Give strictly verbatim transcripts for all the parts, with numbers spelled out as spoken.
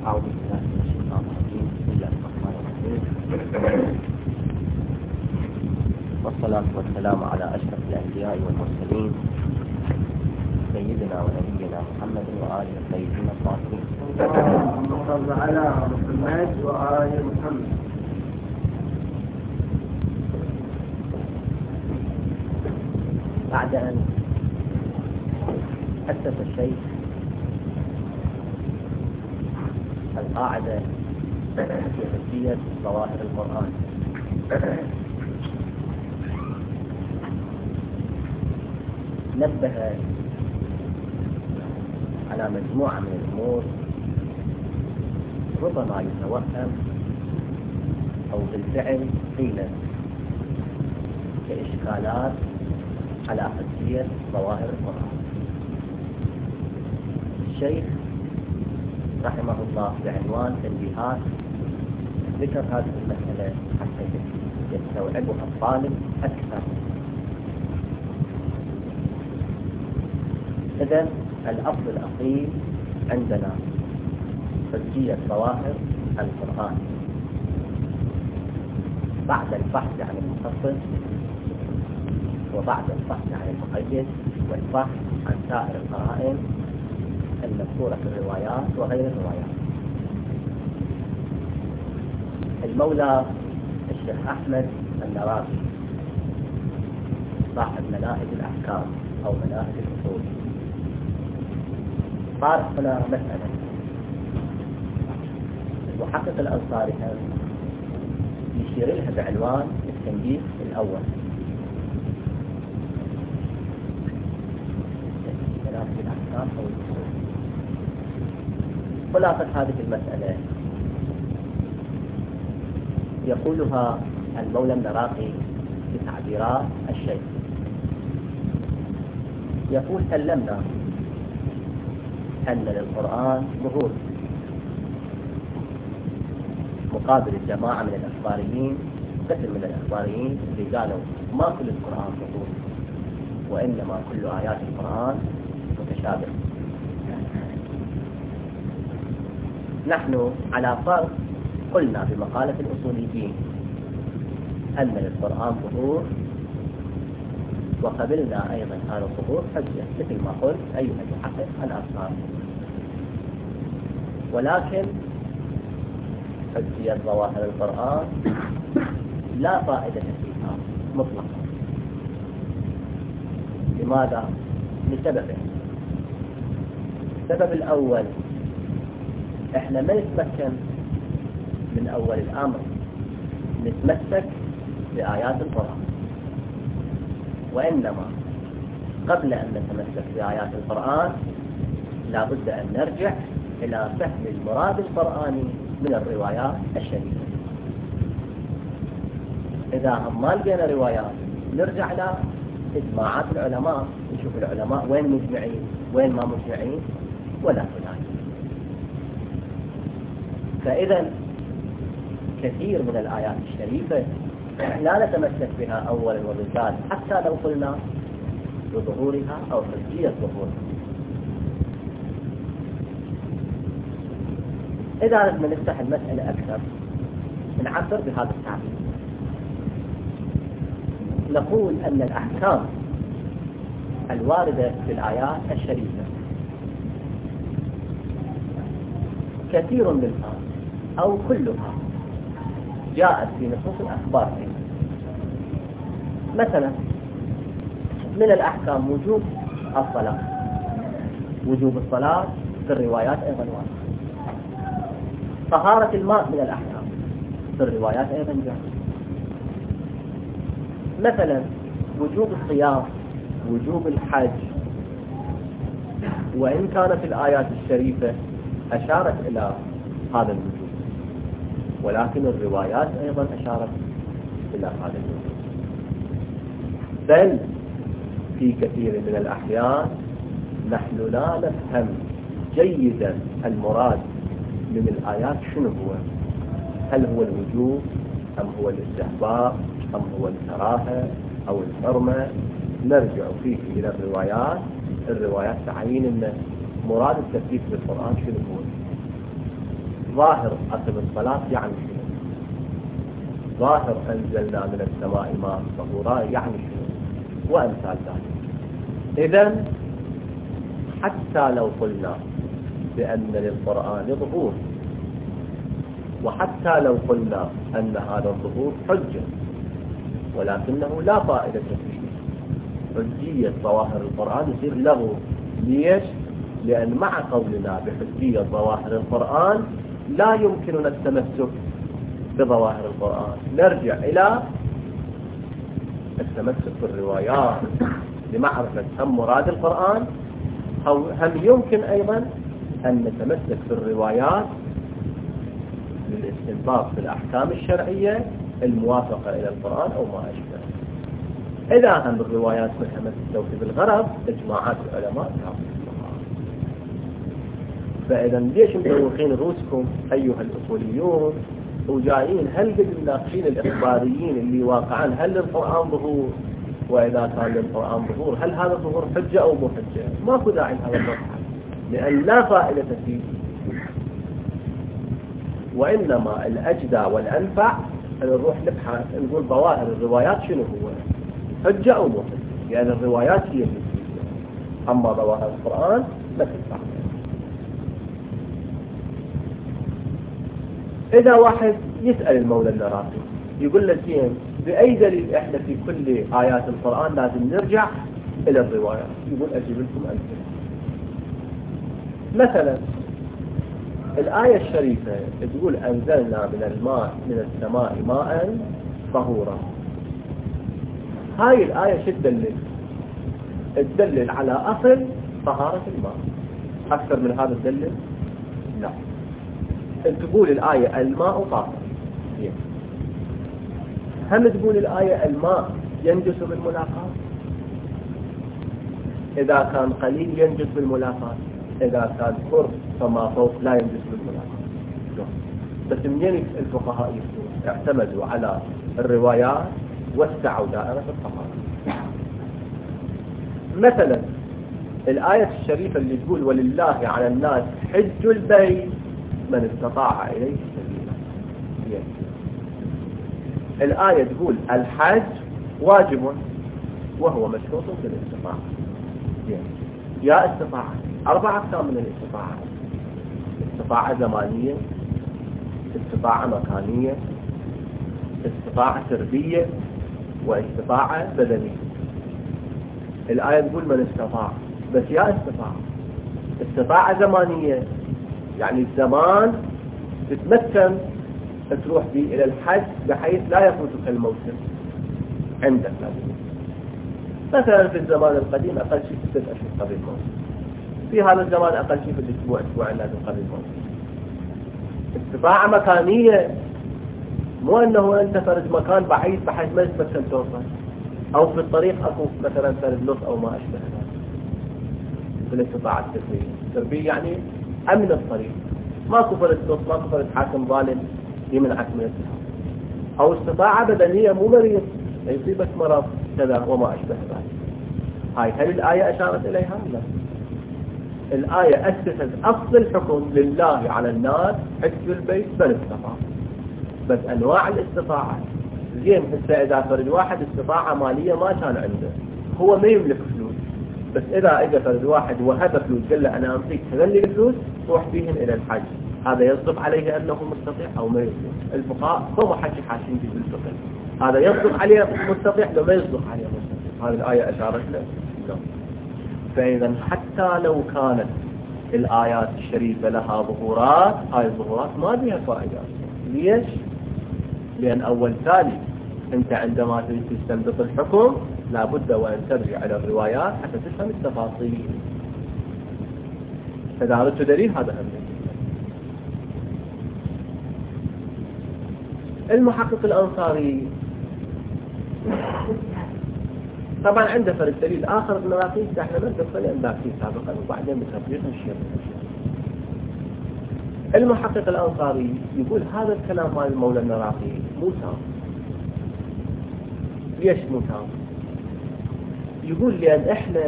أعوذ بالله من الشيطان الرجيم. بسم الله الرحمن الرحيم. والصلاة والسلام على أشرف الأنبياء والمرسلين سيدنا ونبينا محمد وآله الطيبين الطاهرين. اللهم صل على محمد وآل محمد. بعد أن أسس الشيخ القاعدة في حجية ظواهر القرآن، نبه على مجموعة من الأمور ربما يتوهم أو بالفعل قيل كإشكالات على حجية ظواهر القرآن. الشيخ رحمه الله بعنوان تنبيهات ذكر هذه المسألة حتى يستوعبها الطالب أكثر. إذن الأصل الأصيل عندنا حجية ظواهر القرآن بعد البحث عن المخصص وبعد البحث عن المقيد والبحث عن سائر القرائن المذكورة في الروايات وغير الروايات. المولى الشيخ أحمد النراقي صاحب مناهج الأحكام أو مناهج الأصول طارح هنا مسألة المحقق الأنصاري يشير لها بعنوان التنبيه الأول. مناهج الأحكام أو الأصول. خلاصة هذه المسألة يقولها المولى النراقي بتعبيرات الشيخ. يقول سلمنا أن للقرآن ظهور مقابل الجماعة من الأخباريين، قسم من الأخباريين اللي قالوا ما كل القرآن ظهور وإنما كل آيات القرآن متشابهة. نحن على فرض قلنا بمقالة الأصوليين أن للقرآن ظهور وقبلنا أيضا هذا الظهور حجة مثل ما قلت أيها المحقق الأنصاري، ولكن حجية ظواهر القرآن لا فائدة فيها مطلقا. لماذا؟ لسببين. السبب الأول، احنا ما نتمكن من أول الأمر نتمسك بآيات القرآن، وإنما قبل أن نتمسك بآيات القرآن لا بد أن نرجع إلى فهم المراد القرآني من الروايات الشريفة. إذا هم ما لقينا روايات نرجع إلى إجماعات العلماء، نشوف العلماء وين مجمعين وين ما مجمعين ولا خلاف. فإذا كثير من الآيات الشريفة لا نتمسك بها أولا وبالذات حتى لو قلنا بظهورها أو حجية ظهورها. إذا بدنا نفتح المسألة أكثر نعبر بهذا التعبير، نقول أن الأحكام الواردة في الآيات الشريفة كثير منها أو كلها جاءت في نصوص الأخبار. مثلا من الأحكام وجوب الصلاة، وجوب الصلاة في الروايات أيضا واضح. طهارة الماء من الأحكام في الروايات أيضا جاء. مثلا وجوب الصيام، وجوب الحج، وإن كانت الآيات الشريفة أشارت إلى هذا الوجوب ولكن الروايات أيضا أشارت إلى هذا الوجوب. بل في كثير من الأحيان نحن لا نفهم جيدا المراد من الآيات شنو هو، هل هو الوجوب أم هو الاستحباب أم هو الكراهة أو الحرمة. نرجع فيه إلى الروايات، الروايات تعين أن مراد التثبيت بالقرآن شنو هو. ظاهر أقم الصلاة يعني شنو؟ ظاهر أنزلنا من السماء ماء طهورا يعني شنو؟ وأمثال ذلك. إذن حتى لو قلنا بأن للقرآن ظهور، وحتى لو قلنا أن هذا الظهور حجة، ولكنه لا فائدة فيه، حجية ظواهر القرآن يصير له. ليش؟ لأن مع قولنا بحجية ظواهر القرآن لا يمكننا التمسك بظواهر القرآن، نرجع إلى التمسك بالروايات لمعرفة هم مراد القرآن، أو هم يمكن أيضا أن نتمسك بالروايات للاستنباط في الأحكام الشرعية الموافقة إلى القرآن أو ما أشبه. إذا هم الروايات كلها تستوفي بالغرض اجماعات العلماء تعطي. فإذا ليش مدوخين رؤوسكم أيها الأصوليون وجايين هل قد الناقشين الإخباريين اللي واقعا هل للقرآن ظهور؟ وإذا كان للقرآن ظهور هل هذا الظهور حجة أو مو حجة؟ ماكو داعي لهذا المبحث لأن لا فائدة فيه. وإنما الأجدى والأنفع أن نروح نبحث نقول ظواهر الروايات شنو هو؟ حجة أو مو حجة؟ لأن الروايات هي اللي فيه. أما ظواهر القرآن لا تنفع. إذا واحد يسأل المولى النراقي يقول له زين بأي دليل إحنا في كل آيات القرآن لازم نرجع إلى الروايات؟ يقول أجيب لكم أمثلة. مثلا الآية الشريفة تقول أنزلنا من الماء من السماء ماء طهورا. هاي الآية شو تدلل؟ تدلل على أصل طهارة الماء. أكثر من هذا تدلل؟ لا. تقول الآية الماء طاهر، هم تقول الآية الماء ينجس بالملاقاة؟ إذا كان قليل ينجس بالملاقاة، إذا كان قرب فما فوق لا ينجس بالملاقاة. بس منين الفقهاء يفتون؟ اعتمدوا على الروايات وسعوا دائرة الطهارة. مثلا الآية الشريفة اللي تقول ولله على الناس حج البيت من استطاع إليه سبيلا. الآية تقول الحج واجب وهو مشروط بالاستطاعة. يا استطاعة أربع أقسام من الاستطاعة: استطاعة زمانية، استطاعة مكانية، استطاعة سردية، واستطاعة بدنية. الآية تقول من استطاع، بس يا استطاعة. استطاعة زمانية يعني الزمان تتمكن تروح به إلى الحج بحيث لا يفوتك الموسم عندك لازم. مثلا في الزمان القديم أقل شيء ستة أشهر قبل الموسم، في هذا الزمان أقل شيء في الأسبوع أسبوعين لازم قبل الموسم. استطاعة مكانية مو أنه أنت فرد مكان بعيد بحيث ما يتمكن توصل، أو في الطريق أكو مثلا فرد لص أو ما أشبه ذلك. في الاستطاعة السربية، السربية يعني أمن الطريق، ماكو فرد لص، ماكو فرد حاكم ظالم يمنعك من السفر. أو استطاعة بدنية مو مريض يصيبك مرض كذا وما أشبه ذلك. هاي هل الآية أشارت إليها؟ لا. الآية أسست أصل الحكم لله على الناس حج البيت من استطاع، بس أنواع الاستطاعة. زين هسه إذا فرد واحد استطاعة مالية ما كان عنده، هو ما يملك فلوس، بس إذا إجا فرد واحد وهب فلوس قال له أنا أعطيك تغلي الفلوس روح بيهن إلى الحج، هذا يصدق عليه أنه مستطيع أو ما يصدق؟ الفقهاء هم حكي حاشين في الفقه، هذا يصدق عليه مستطيع لو ما يصدق عليه مستطيع. هذه الآية أشارت له. لا. فإذا حتى لو كانت الآيات الشريفة لها ظهورات، هاي الظهورات ما بها فائدة. ليش؟ لأن أول تالي أنت عندما تريد تستنبط الحكم لابد وأن ترجع إلى الروايات حتى تفهم التفاصيل. فإذا أردت دليل هذا هم. المحقق الأنصاري طبعا عنده فرق دليل آخر ابن راقي احنا ما ندخل باكين سابقا وبعدين بتطبيق الشيء. المحقق الأنصاري يقول هذا الكلام مال المولى النراقي مو تام. ليش مو تام؟ يقول لأن احنا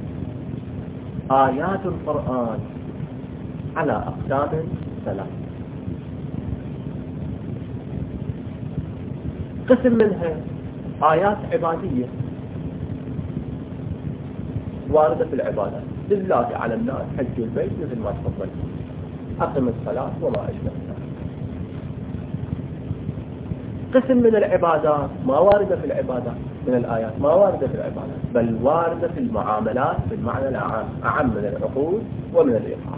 آيات القرآن على أقسام ثلاث. قسم منها آيات عبادية واردة في العبادات، لله على الناس حج البيت مثل ما تفضل أقم الصلاة وما أشبه ذلك. قسم من العبادات ما واردة في العبادات، من الآيات ما واردة في العبادات، بل واردة في المعاملات بالمعنى الأعم، أعم من العقود ومن الإيقاع.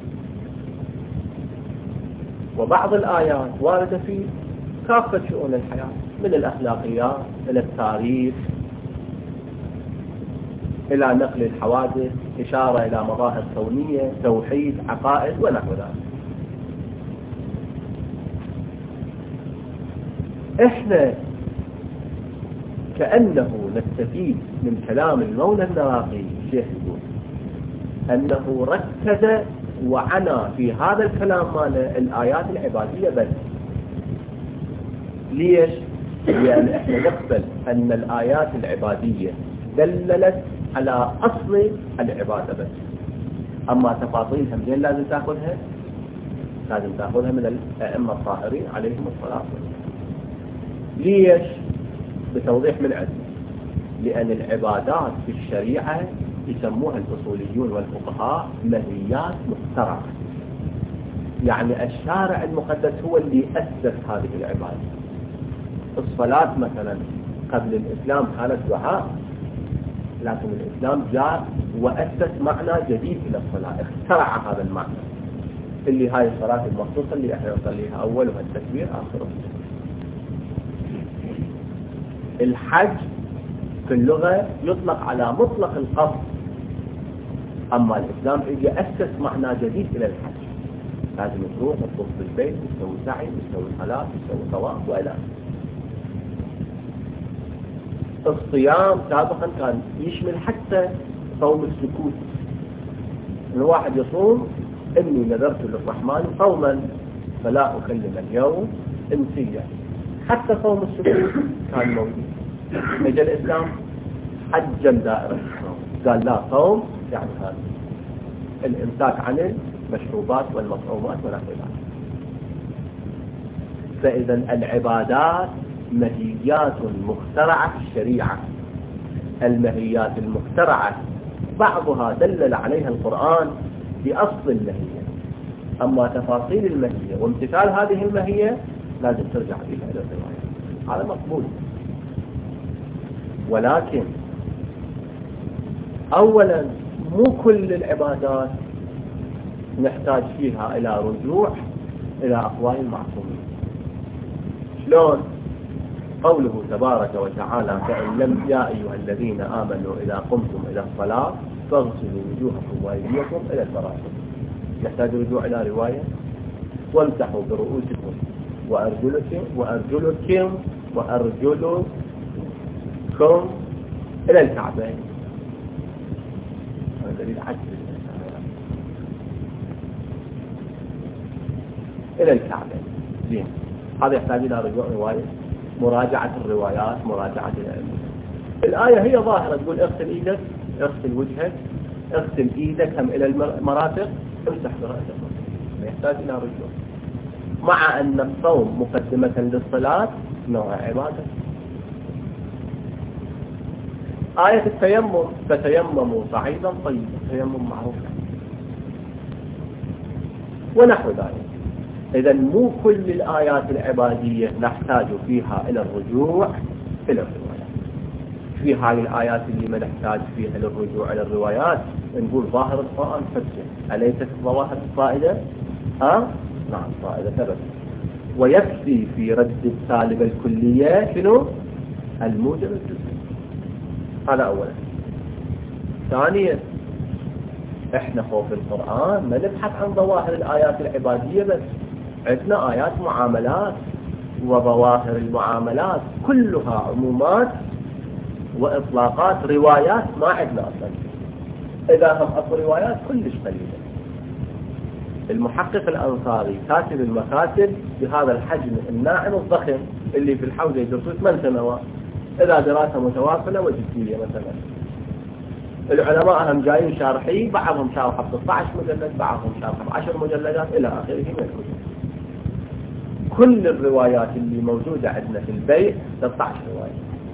وبعض الآيات واردة في كافة شؤون الحياة، من الأخلاقيات إلى التاريخ إلى نقل الحوادث، إشارة إلى مظاهر كونية، توحيد، عقائد ونحو ذلك. إحنا كأنه نستفيد من كلام المولى النراقي الشيخ يقول أنه ركز وعنى في هذا الكلام مال الآيات العبادية بس. ليش؟ لأن إحنا نقبل أن الآيات العبادية دللت على أصل العبادة بس، أما تفاصيلها منين لازم تأخذها؟ لازم تأخذها من الأئمة الطاهرين عليهم الصلاة والسلام. ليش؟ بتوضيح من عندنا. لأن العبادات في الشريعة يسموها الأصوليون والفقهاء مهيات مخترعة، يعني الشارع المقدس هو اللي أسس هذه العبادة. الصلاة مثلا قبل الإسلام كانت دعاء، لكن الإسلام جاء وأسس معنى جديد إلى الصلاة، اخترع هذا المعنى اللي هاي الصلاة المخصوصة اللي احنا نصليها أولها التكبير آخره. الحج في اللغة يطلق على مطلق القصد، أما الإسلام يجي أسس معنى جديد إلى الحج، لازم تروح تطوف بالبيت، تسوي سعي، تسوي صلاة، تسوي طواف وإلى آخره. الصيام سابقا كان يشمل حتى صوم السكوت، الواحد يصوم إني نذرت للرحمن صوما فلا أكلم اليوم إنسيا، حتى صوم السكوت كان موجود. اجى الإسلام حجم دائرة الصوم، قال لا صوم يعني هذا الإمساك عن المشروبات والمطعومات ونحو ذلك. فإذا العبادات مهيات مخترعة في الشريعة، المهيات المخترعة بعضها دلل عليها القرآن بأصل المهية، أما تفاصيل المهية وامتثال هذه المهية لازم ترجع فيها إلى الرواية، هذا مقبول. ولكن أولا مو كل العبادات نحتاج فيها إلى رجوع إلى أقوال المعصومين. شلون؟ قوله تبارك وتعالى فإن لم يا أيها الذين آمنوا إذا قمتم إلى الصلاة فاغسلوا وجوهكم وأيديكم إلى المرافق. نحتاج رجوع إلى رواية وامسحوا برؤوسكم وأرجلكم وأرجلكم وأرجلكم إلى الكعبين. هذا دليل عجز إلى الكعبين. زين، هذا يحتاج إلى رجوع رواية، مراجعة الروايات، مراجعة العلم. الآية هي ظاهرة تقول اغسل إيدك، اغسل وجهك، اغسل إيدك هم إلى المرافق، امسح برأسك، ما يحتاج إلى رجوع. مع أن الصوم مقدمة للصلاة نوع عبادة. آية التيمم فتيمموا صعيدا طيبا، تيمم معروف ونحو ذلك. إذا مو كل الآيات العبادية نحتاج فيها إلى الرجوع إلى الروايات. في هذه الآيات اللي ما نحتاج فيها للرجوع إلى الروايات نقول ظاهر القرآن حجة، أليست ظواهر الفائدة؟ ها؟ نعم فائدة ثبت. ويكفي في رد السالب الكلية شنو؟ الموجب الجزئي. هذا أولا. ثانيا احنا خوف القرآن ما نبحث عن ظواهر الآيات العبادية بس، عندنا آيات معاملات وظواهر المعاملات كلها عمومات وإطلاقات روايات ما عندنا أصلا. إذا هم أصل روايات كلش قليلة. المحقق الأنصاري كاتب المكاتب بهذا الحجم الناعم الضخم اللي في الحوزة يدرسوا ثمان سنوات، إذا دراسة متواصلة وجدية مثلا. العلماء هم جايين شارحين، بعضهم شارح ب ستة عشر مجلد، بعضهم شارح ب عشر مجلدات إلى آخره من الكتب. كل الروايات اللي موجودة عندنا في البيع ثلاثة عشر رواية،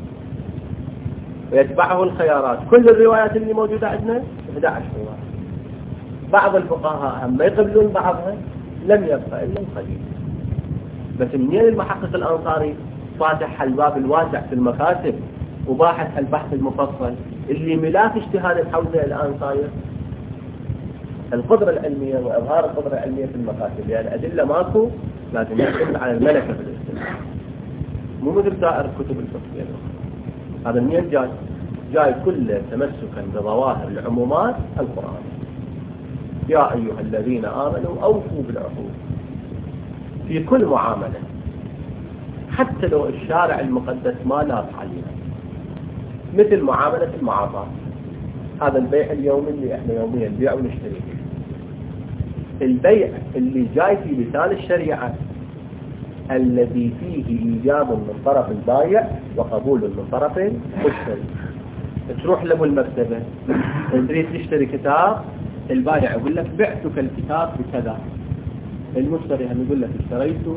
ويتبعه الخيارات كل الروايات اللي موجودة عندنا أحد عشر رواية. بعض الفقهاء هم ما يقبلون بعضها، لم يبقى إلا القليل. بس منين المحقق الأنصاري فاتح الباب الواسع في المكاتب وباحث البحث المفصل اللي ملاك اجتهاد الحوزة الآن صاير؟ القدرة العلمية وإظهار القدرة العلمية في المكاتب، لأن يعني أدلة ماكو لازم يعتمد على الملكة في الاستدلال، مو مثل سائر الكتب الفقهية. هذا منين جاي؟ جاي كله تمسكا بظواهر العمومات القرآن. يا أيها الذين آمنوا أوفوا بالعقود في كل معاملة، حتى لو الشارع المقدس ما لاف عليها، مثل معاملة المعاطاة. هذا البيع اليومي اللي احنا يوميا نبيع ونشتري. البيع اللي جاي في لسان الشريعة الذي فيه إيجاب من طرف البايع وقبول من طرف المشتري. تروح له المكتبة تريد تشتري كتاب، البايع يقول لك بعتك الكتاب بكذا، المشتري هم يقول لك اشتريته،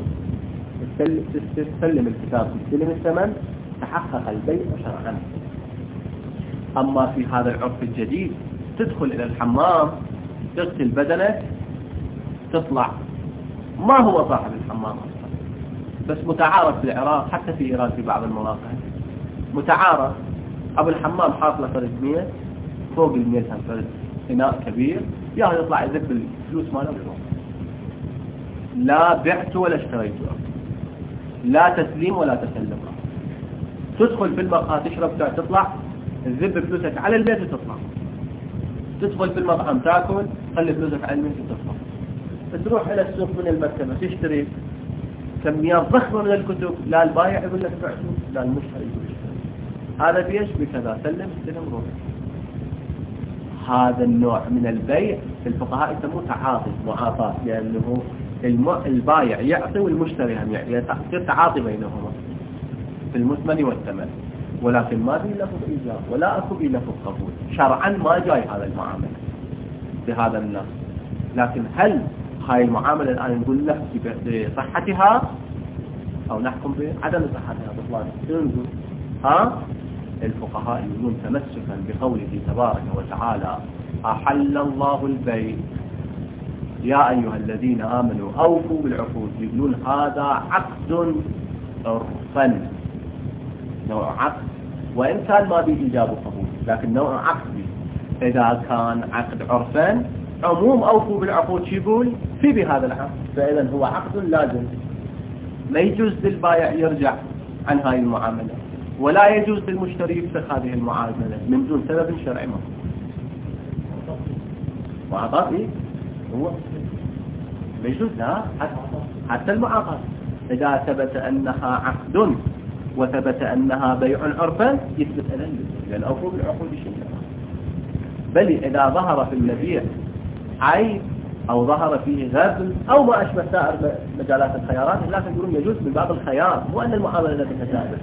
تسلم الكتاب تستلم الثمن، تحقق البيع شرعا. أما في هذا العرف الجديد تدخل إلى الحمام تغسل بدنك تطلع، ما هو صاحب الحمام أصلا، بس متعارف في العراق حتى في إيران في بعض المناطق متعارف. أبو الحمام حاط له فرد مية، فوق المية هم فرد إناء كبير، ياهو يطلع يذب الفلوس ماله ويروح. لا بعت ولا اشتريت، لا تسليم ولا تسلم. تدخل في المقهى تشرب شاي تطلع تذب فلوسك على البيت وتطلع. تدخل في المطعم تاكل خلي فلوسك على البيت وتطلع. تروح إلى السوق من المكتبة تشتري كميات ضخمة من الكتب، لا البايع يقول لك بعته، لا المشتري يقول اشتري. هذا بيش بكذا، سلم استلم روح. هذا النوع من البيع الفقهاء يسموه تعاطي معاطاة، لأنه البايع يعطي والمشتري هم يعطي، يصير تعاطي بينهما في المثمن والثمن، ولكن ما في لفظ إيجاب ولا أكو في لفظ قبول. شرعا ما جاي هذا المعاملة بهذا النص. لكن هل هاي المعاملة الآن نقول لك بصحتها أو نحكم بعدم صحتها بطلان؟ نقول ها الفقهاء يقولون تمسكا بقوله تبارك وتعالى أحل الله البيع يا أيها الذين آمنوا أوفوا بالعقود، يقولون هذا عقد عرفا، نوع عقد وإن كان ما به إيجاب وقبول، لكن نوع عقد. إذا كان عقد عرفا عموم أوفوا بالعقود شو يقول في بهذا العقد، فإذا هو عقد لازم، لا يجوز للبائع يرجع عن هاي المعاملة، ولا يجوز للمشتري يفسخ هذه المعاملة من دون سبب شرعي. معاطاة إيه؟ هو لا يجوز، لا حتى المعاطاة إذا ثبت أنها عقد وثبت أنها بيع عرفا يثبت أذن، لأن أوفوا بالعقود شيء. بل إذا ظهر في المبيع عيب أو ظهر فيه غبن أو ما أشبه سائر مجالات الخيارات، لكن يقولون يجوز من باب الخيار، مو أن المعاملة التي تتابع.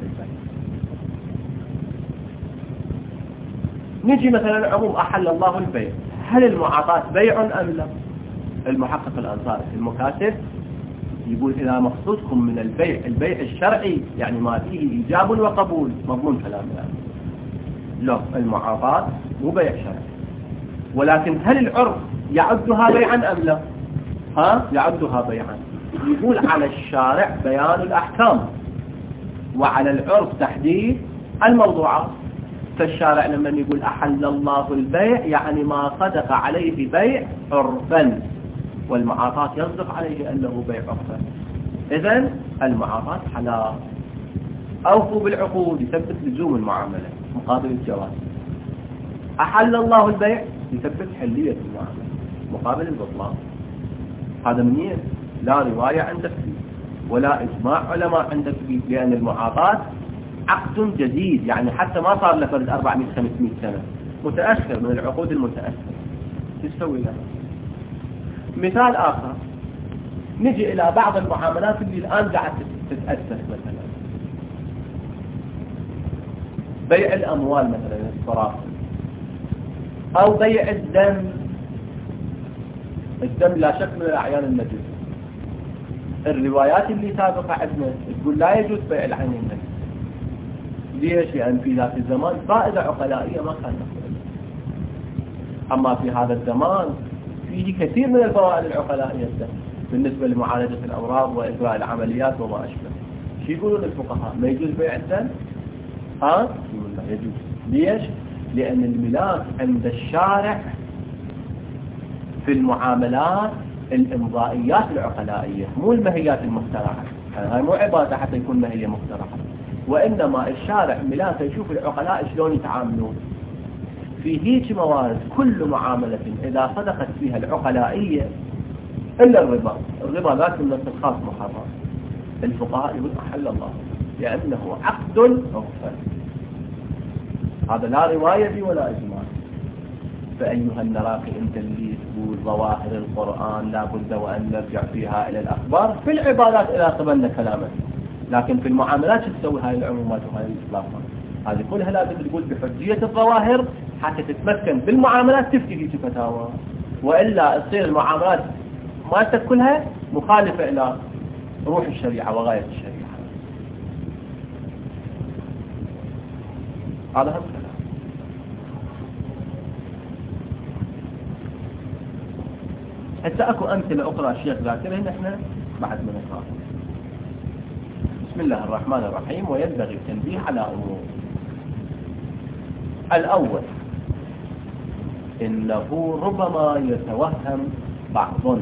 نجي مثلا عموم أحل الله البيع، هل المعاطاة بيع أم لا؟ المحقق الأنصاري في المكاتب يقول إذا مقصودكم من البيع البيع الشرعي يعني ما فيه إيجاب وقبول، مضمون كلام يعني. لا، المعاطاة مو بيع شرعي، ولكن هل العرف يعدها بيعا أم لا؟ ها يعدها بيعا. يقول على الشارع بيان الأحكام وعلى العرف تحديد الموضوعات. فالشارع لما يقول أحل الله البيع يعني ما صدق عليه بيع عرفا، والمعاطاة يصدق عليه أنه بيع عرفا، إذن المعاطاة حلال. أوفوا بالعقود يثبت لزوم المعاملة مقابل الجواز. أحل الله البيع يثبت حلية المعاملة مقابل البطلان. هذا منين؟ لا رواية عندك فيه ولا إجماع علماء عندك فيه، لأن المعاطاة عقد جديد، يعني حتى ما صار له فرد أربعمائة خمسمائة سنة، متأخر من العقود المتأخرة. تسوي له مثال آخر، نجي إلى بعض المعاملات اللي الآن قاعد تتأسس، مثلا بيع الأموال مثلا الصرافة، أو بيع الدم. الدم لا شك من الأعيان النجسة، الروايات اللي سابقة عندنا تقول لا يجوز بيع العين النجس. ليش؟ لأن في ذات الزمان فائدة عقلائية ما كان نقول. أما في هذا الزمان فيه كثير من الفوائد العقلائية بالنسبة لمعالجة الأمراض وإجراء العمليات وما أشبه. شو يقولون الفقهاء؟ ما يجوز بيع الدم؟ ها؟ يقول لا يجوز. ليش؟ لأن الملاك عند الشارع في المعاملات الإمضائيات العقلائية، مو المهيات المخترعة. هاي مو عبادة حتى يكون مهية مخترعة، وإنما الشارع ملاك يشوف العقلاء شلون يتعاملون في هيك موارد. كل معاملة إذا صدقت فيها العقلائية إلا الربا، الربا ذات النص الخاص محرم، الفقهاء يقول أحل الله لأنه عقد مغفر. هذا لا رواية بي ولا إجماع. فأيها النراقي أنت اللي تقول ظواهر القرآن لا بد وأن نرجع فيها إلى الأخبار. في العبادات إذا قبلنا كلامك، لكن في المعاملات شو تسوي هاي العمومات وهاي الإطلاقات؟ هذه كلها لازم تقول بحجية الظواهر حتى تتمكن بالمعاملات تفتي في فتاوى، وإلا تصير المعاملات ما كلها مخالفة إلى روح الشريعة وغاية الشريعة. هذا هم كلام. حتى أكو أمثلة أخرى الشيخ ذاكرها نحن بعد من نقرأ. بسم الله الرحمن الرحيم. وينبغي التنبيه على أمور. الأول، إنه ربما يتوهم بعض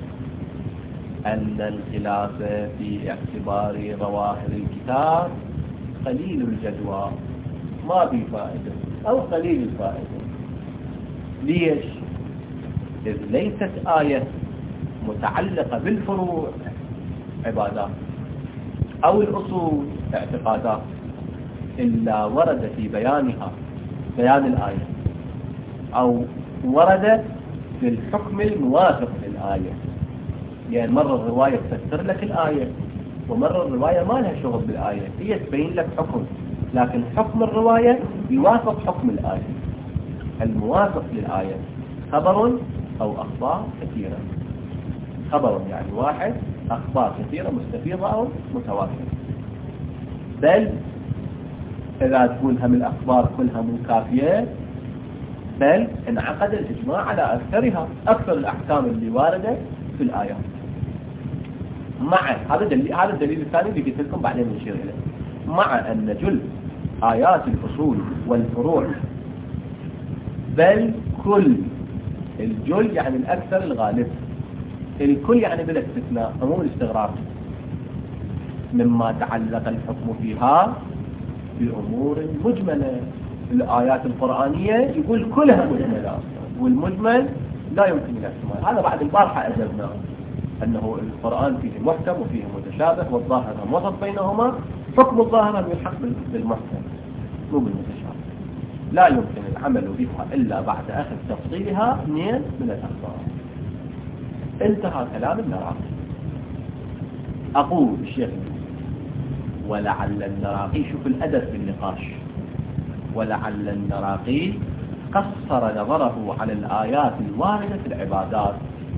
أن الخلاف في اعتبار ظواهر الكتاب قليل الجدوى ما به فائدة أو قليل الفائدة. ليش؟ إذ ليست آية متعلقة بالفروع عبادات أو الأصول اعتقادات إلا ورد في بيانها بيان الآية، أو ورد في الحكم الموافق للآية. يعني مرة الرواية تفسر لك الآية، ومرة الرواية ما لها شغل بالآية، هي تبين لك حكم، لكن حكم الرواية يوافق حكم الآية. الموافق للآية خبر أو أخبار كثيرة. خبر يعني واحد، أخبار كثيرة مستفيضة أو متواترة. بل إذا تكون هم الأخبار كلها مو كافية، بل انعقد الإجماع على أكثرها، أكثر الأحكام اللي واردة في الآيات. مع هذا دليل، هذا الدليل الثاني اللي قلت لكم بعدين نشير إليه، مع أن جل آيات الأصول والفروع، بل كل الجل يعني الأكثر الغالب، الكل يعني بلا استثناء عموم الاستغراق، مما تعلق الحكم فيها بأمور مجملة. الآيات القرآنية يقول كلها مجملة، والمجمل لا يمكن الاحتمال. هذا بعد البارحة أجبنا أنه القرآن فيه محكم وفيه متشابه، والظاهر هم وسط بينهما. حكم الظاهر يلحق بالمحكم مو بالمتشابه، لا يمكن العمل بها إلا بعد أخذ تفصيلها اثنين من الأخبار. انتهى كلام النراقي. أقول الشيخ ولعل النراقي، شوف الأدب في النقاش، ولعل النراقي قصر نظره على الآيات الواردة في العبادات،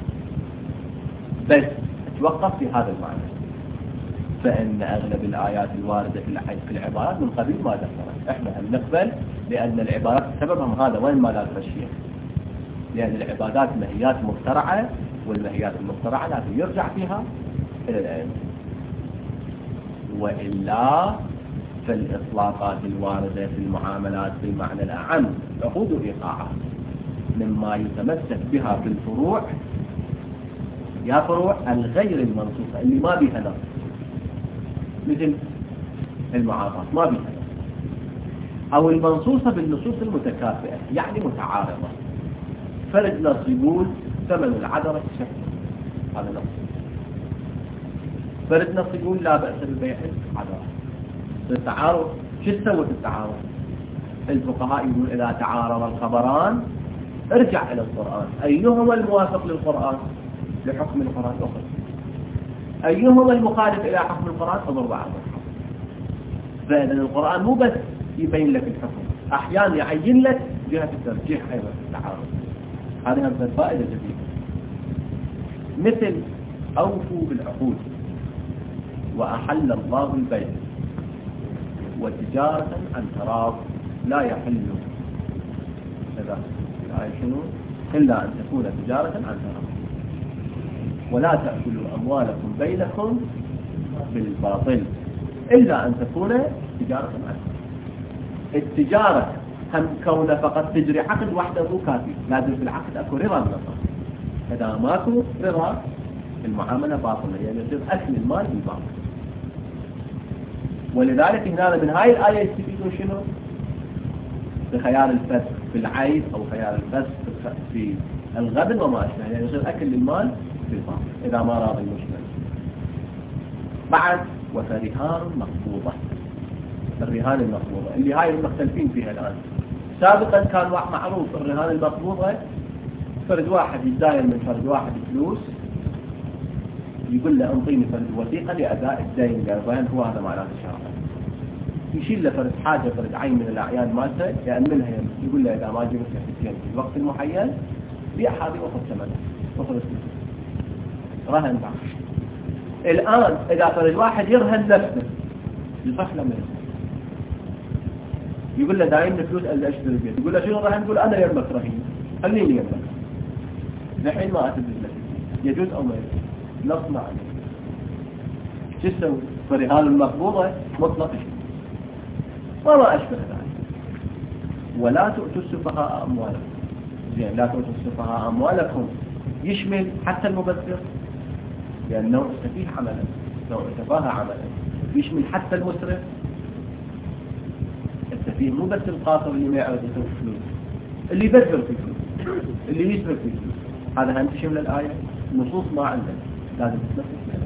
بس توقف في هذا المعنى، فإن أغلب الآيات الواردة في العبادات من قبيل ما ذكرت. إحنا هم نقبل لأن العبادات سببهم هذا، وين ما لا ترشيح، لأن العبادات مهيات مخترعة، والمهيات المخترعة لازم يرجع فيها إلى العلم. وإلا فالإطلاقات الواردة في المعاملات بالمعنى الأعم عقود إيقاعات، مما يتمسك بها في الفروع، يا فروع الغير المنصوصة اللي ما بها نص، مثل المعاطات ما بها نص، أو المنصوصة بالنصوص المتكافئة يعني متعارضة. فرد نص يقول ثمن العذرة شهر، هذا نص. فرد نص يقول لا بأس ببيع العذرة. التعارض شو تسوي في التعارض؟ الفقهاء يقول إذا تعارض الخبران ارجع إلى القرآن، أيهما الموافق للقرآن لحكم القرآن أخر، أيهما المخالف إلى حكم القرآن أضر بعض. فإذا القرآن مو بس يبين لك الحكم، أحيانا يعين لك جهة الترجيح أيضا في التعارض. هذه فائدة جديدة. مثل أوفوا بالعقود، وأحل الله البيع وتجارة عن تراض لا يحل كذا شنو إلا أن تكون تجارة عن تراض ولا تأكلوا أموالكم بينكم بالباطل إلا أن تكون تجارة عن تراض. التجارة هم كونه فقط تجري عقد وحده كافي، لازم في العقد أكو رضا من الطرف. إذا ماكو رضا المعاملة باطلة، يعني يصير أكل المال بالباطل. ولذلك هنا من هاي الآية يستفيدون شنو؟ بخيار الفسخ في العيب أو خيار الفسخ في الغبن وما أشبه، يعني يصير أكل المال بالباطل إذا ما راضي المشتري. بعد وفرهان مقبوضة، الرهان المقبوضة اللي هاي المختلفين فيها الآن. سابقا كان معروف الرهان المقبوضة فرد واحد يتداين من فرد واحد فلوس يقول له انطيني فرد وثيقة لأداء الدين، قال هو هذا معناته الشرع. يشيل له فرد حاجة فرد عين من الأعيان مالته يأمنها، يقول له إذا ما جبت في الوقت المحيل بيع هذه وخذ ثمنها وخذ فلوس رهن بعض. الآن إذا فرد واحد يرهن نفسه يصح له منه، يقول له داين فلوس أجل أشتري البيت، يقول له شنو رهن؟ يقول أنا يمك رهين خليني يمك لحين ما أتبدل لك، يجوز أو ما يجوز؟ نص معنا شو تسوي؟ فرهان المقبوضة مطلق وما أشبه ذلك. ولا تؤتوا السفهاء أموالكم، يعني لا تؤتوا السفهاء أموالكم يشمل حتى المبذر، لأنه استفيه عملا، لو اتفاها عملا يشمل حتى المسرف. السفيه مو بس القاصر اللي ما يعرف يسوي فلوس، اللي يبذر في فلوس، اللي يسرف في فلوس، هذا هم تشمل الآية. نصوص ما عندنا لازم تتمسك بها.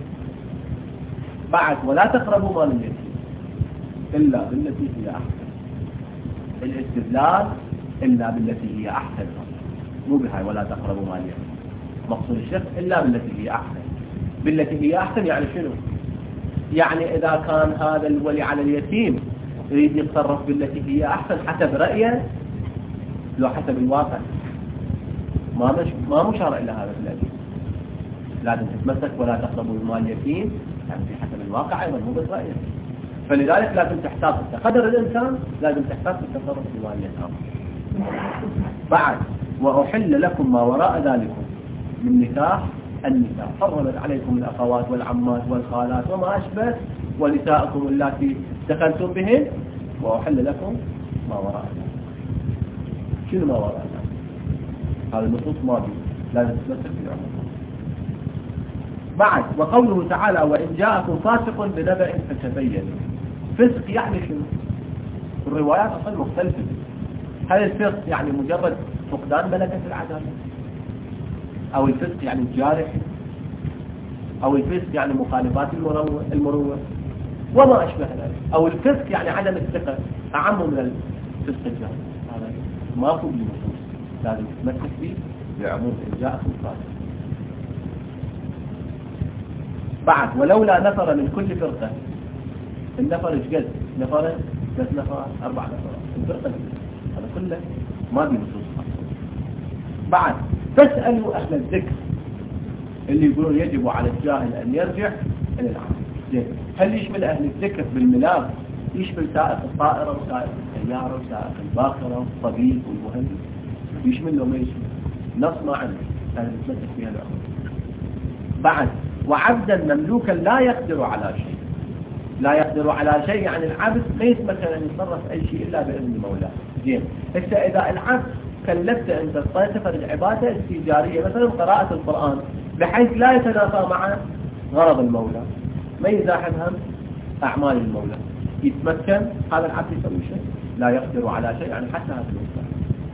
بعد ولا تقربوا مال اليتيم إلا بالتي هي أحسن، الاستدلال إلا بالتي هي أحسن، مو بهاي ولا تقربوا مال اليتيم. مقصود الشيخ إلا بالتي هي أحسن. بالتي هي أحسن يعني شنو؟ يعني إذا كان هذا الولي على اليتيم يريد يتصرف بالتي هي أحسن حسب رأيه لو حسب الواقع ما مش ما مشار إلى هذا الذي لازم تتمسك ولا تقربوا مال اليتيم، يعني في حسب الواقع أيضا مو بس رأيه. فلذلك لازم تحتاط قدر الإنسان، لازم تحتاط التصرف بمال اليتيم. بعد وأحل لكم ما وراء ذلكم من نكاح النساء، حرمت عليكم الأخوات والعمات والخالات وما أشبه ونساءكم اللاتي دخلتم بهن، وأحل لكم ما وراء ذلك. شنو ما وراء ذلك؟ هذا النصوص ماضي لازم تتمسك بالعموم. بعد وقوله تعالى وإن جاءكم فاسق بنبأ فتبينوا. فسق يعني شنو؟ الروايات أصلا مختلفة. هل الفسق يعني مجرد فقدان ملكة العدالة، أو الفسق يعني الجارح، أو الفسق يعني مخالفات المروة وما أشبه ذلك، أو الفسق يعني عدم الثقة أعم من الفسق الجارح. هذا ما هو بالنصوص، لازم تتمسك به بعموم إن جاءكم فاسق. بعد ولولا نفر من كل فرقة، النفر ايش قد؟ نفر بس نفر أربع نفر الفرقة هذا كله ما بنصوص. بعد فاسألوا أهل الذكر اللي يقولون يجب على الجاهل أن يرجع إلى العالم. هل يشمل أهل الذكر بالملاك؟ يشمل سائق الطائرة وسائق السيارة وسائق الباخرة والطبيب والمهندس؟ يشمل لو ما يشمل؟ نص ما عنده هذا يتمسك فيها العمر. بعد وعبدا مملوكا لا يقدر على شيء، لا يقدر على شيء يعني العبد ما يتمكن أن يتصرف أي شيء إلا بإذن مولاه. زين هسه إذا العبد كلفته أن تتصرف العبادة استيجارية مثلا قراءة القرآن بحيث لا يتنافى مع غرض المولى، ما يزاحم هم أعمال المولى، يتمكن هذا العبد يسوي شيء؟ لا يقدر على شيء يعني حتى هذا الإنسان.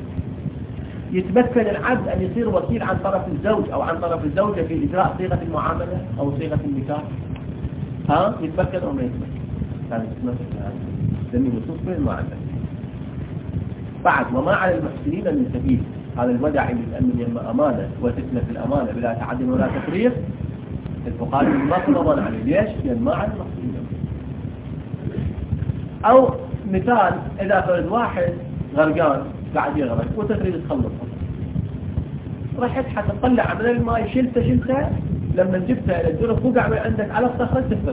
يتمكن العبد أن يصير وكيل عن طرف الزوج أو عن طرف الزوجة في إجراء صيغة المعاملة أو صيغة النكاح، ها يتمكن أو ما يتمكن؟ هذا يتمكن هذا لأن النصوص بين ما عنده. بعد وما على المحسنين من سبيل، هذا الودع اللي تأمن يما أمانة وتتلف الأمانة بلا تعد ولا تفريط، الفقهاء ما فرضان عليه. ليش؟ لأن ما على المحسنين. أو مثال إذا فرد واحد غرقان قاعد يغرق وتريد تخلصه، رحت حتى تطلع من الماء شلته شلته لما جبتها إلى الجرف وقع من عندك على الصخرة تثبت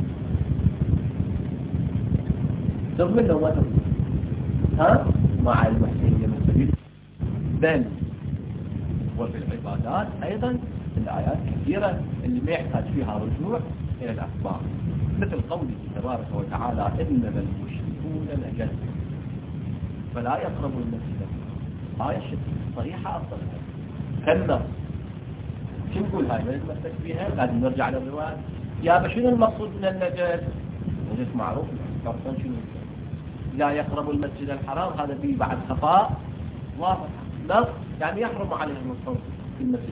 تضمن له ما تضمن ها مع المحسنين من سبيل. بل وفي العبادات أيضا الآيات كثيرة اللي ما يحتاج فيها رجوع إلى الأخبار، مثل قوله تبارك وتعالى إنما المشركون نجس فلا يقربوا المسجد. آية صريحة أصلا كالنص. شو نقول هاي ما نتمسك فيها؟ لازم نرجع للرواية. يا بشنو المقصود من النجس؟ نجس معروف فرصا شنو لا يقربوا المسجد الحرام، هذا فيه بعد خفاء واضح نص يعني يحرم عليهم الصوت في المسجد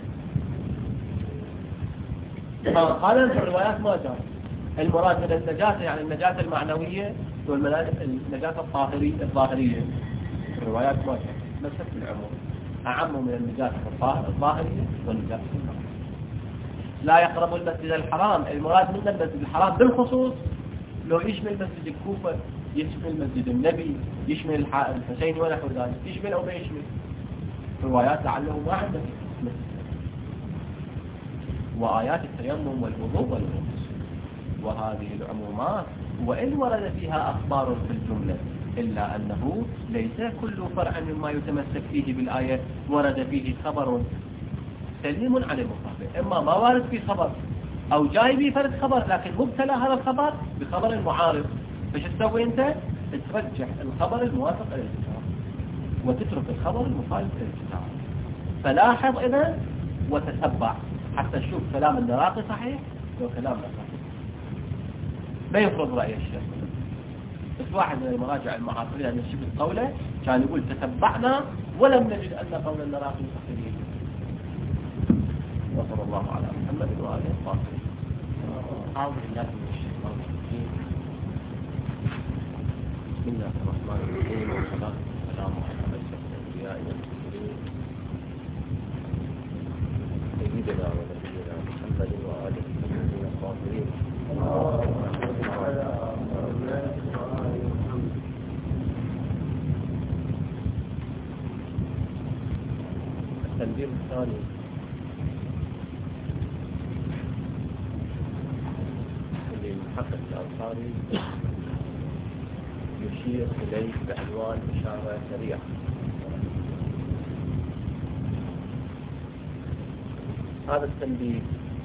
الحرام. قال في الروايات ما جاء المراد من النجاسة يعني النجاسة المعنوية والنجاسة الظاهرية الظاهرية الروايات ما جاء مسك العموم أعم من النجاسة الظاهرية والنجاسة المعنوية. لا يقربوا المسجد الحرام المراد من المسجد الحرام بالخصوص لو يشمل مسجد الكوفة، يشمل مسجد النبي، يشمل الحسين ونحو ذلك، يشمل أو ما يشمل. روايات لعله ما عنده مسجد. وآيات التيمم والوضوء والغسل وهذه العمومات وإن ورد فيها أخبار في الجملة إلا أنه ليس كل فرع مما يتمسك فيه بالآية ورد فيه خبر سليم عن المخالف. إما ما وارد فيه خبر أو جاي به فرد خبر لكن مبتلى هذا الخبر بخبر معارض، فش تسوي أنت؟ ترجح الخبر الموافق للكتاب وتترك الخبر المخالف للكتاب. فلاحظ إذا وتتبع حتى تشوف كلام النراقي صحيح لو كلام صحيح ما يفرض رأي الشيخ. بس واحد من المراجع المعاصرين أن يشبه قوله كان يقول تتبعنا ولم نجد أن قول النراقي صحيح. وصلى الله على محمد وآله الطاهرين. أعوذ بالله من الشيطان الرجيم. بسم الله الرحمن الرحيم والصلاة والسلام على أشرف الأنبياء والمرسلين سيدنا ونبينا محمد وآله الطاهرين. التنبيه الثاني للمحقق الأنصاري يشير إليه بعنوان إشارة سريعة. هذا التنبيه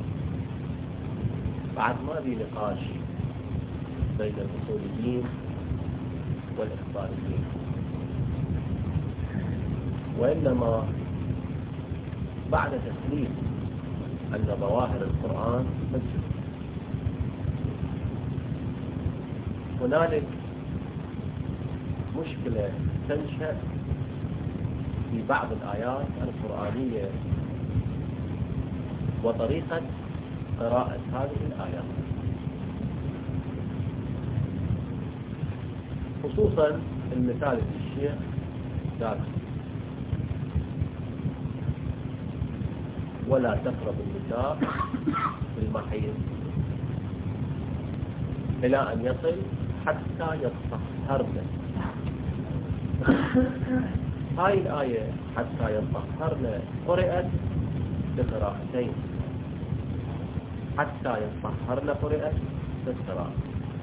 بعد ما في نقاش بين الأصوليين والإخباريين، وإنما بعد تسليم أن ظواهر القرآن مجهولة. هنالك مشكلة تنشأ في بعض الآيات القرآنية وطريقة قراءة هذه الآيات، خصوصا المثال الشيخ ذاك ولا تقرب النساء في المحيض إلى أن يصل حتى يطهرن. هاي الآية حتى يطهرن قرأت بقراءتين، حتى يطهرن قرأت بالقراءة،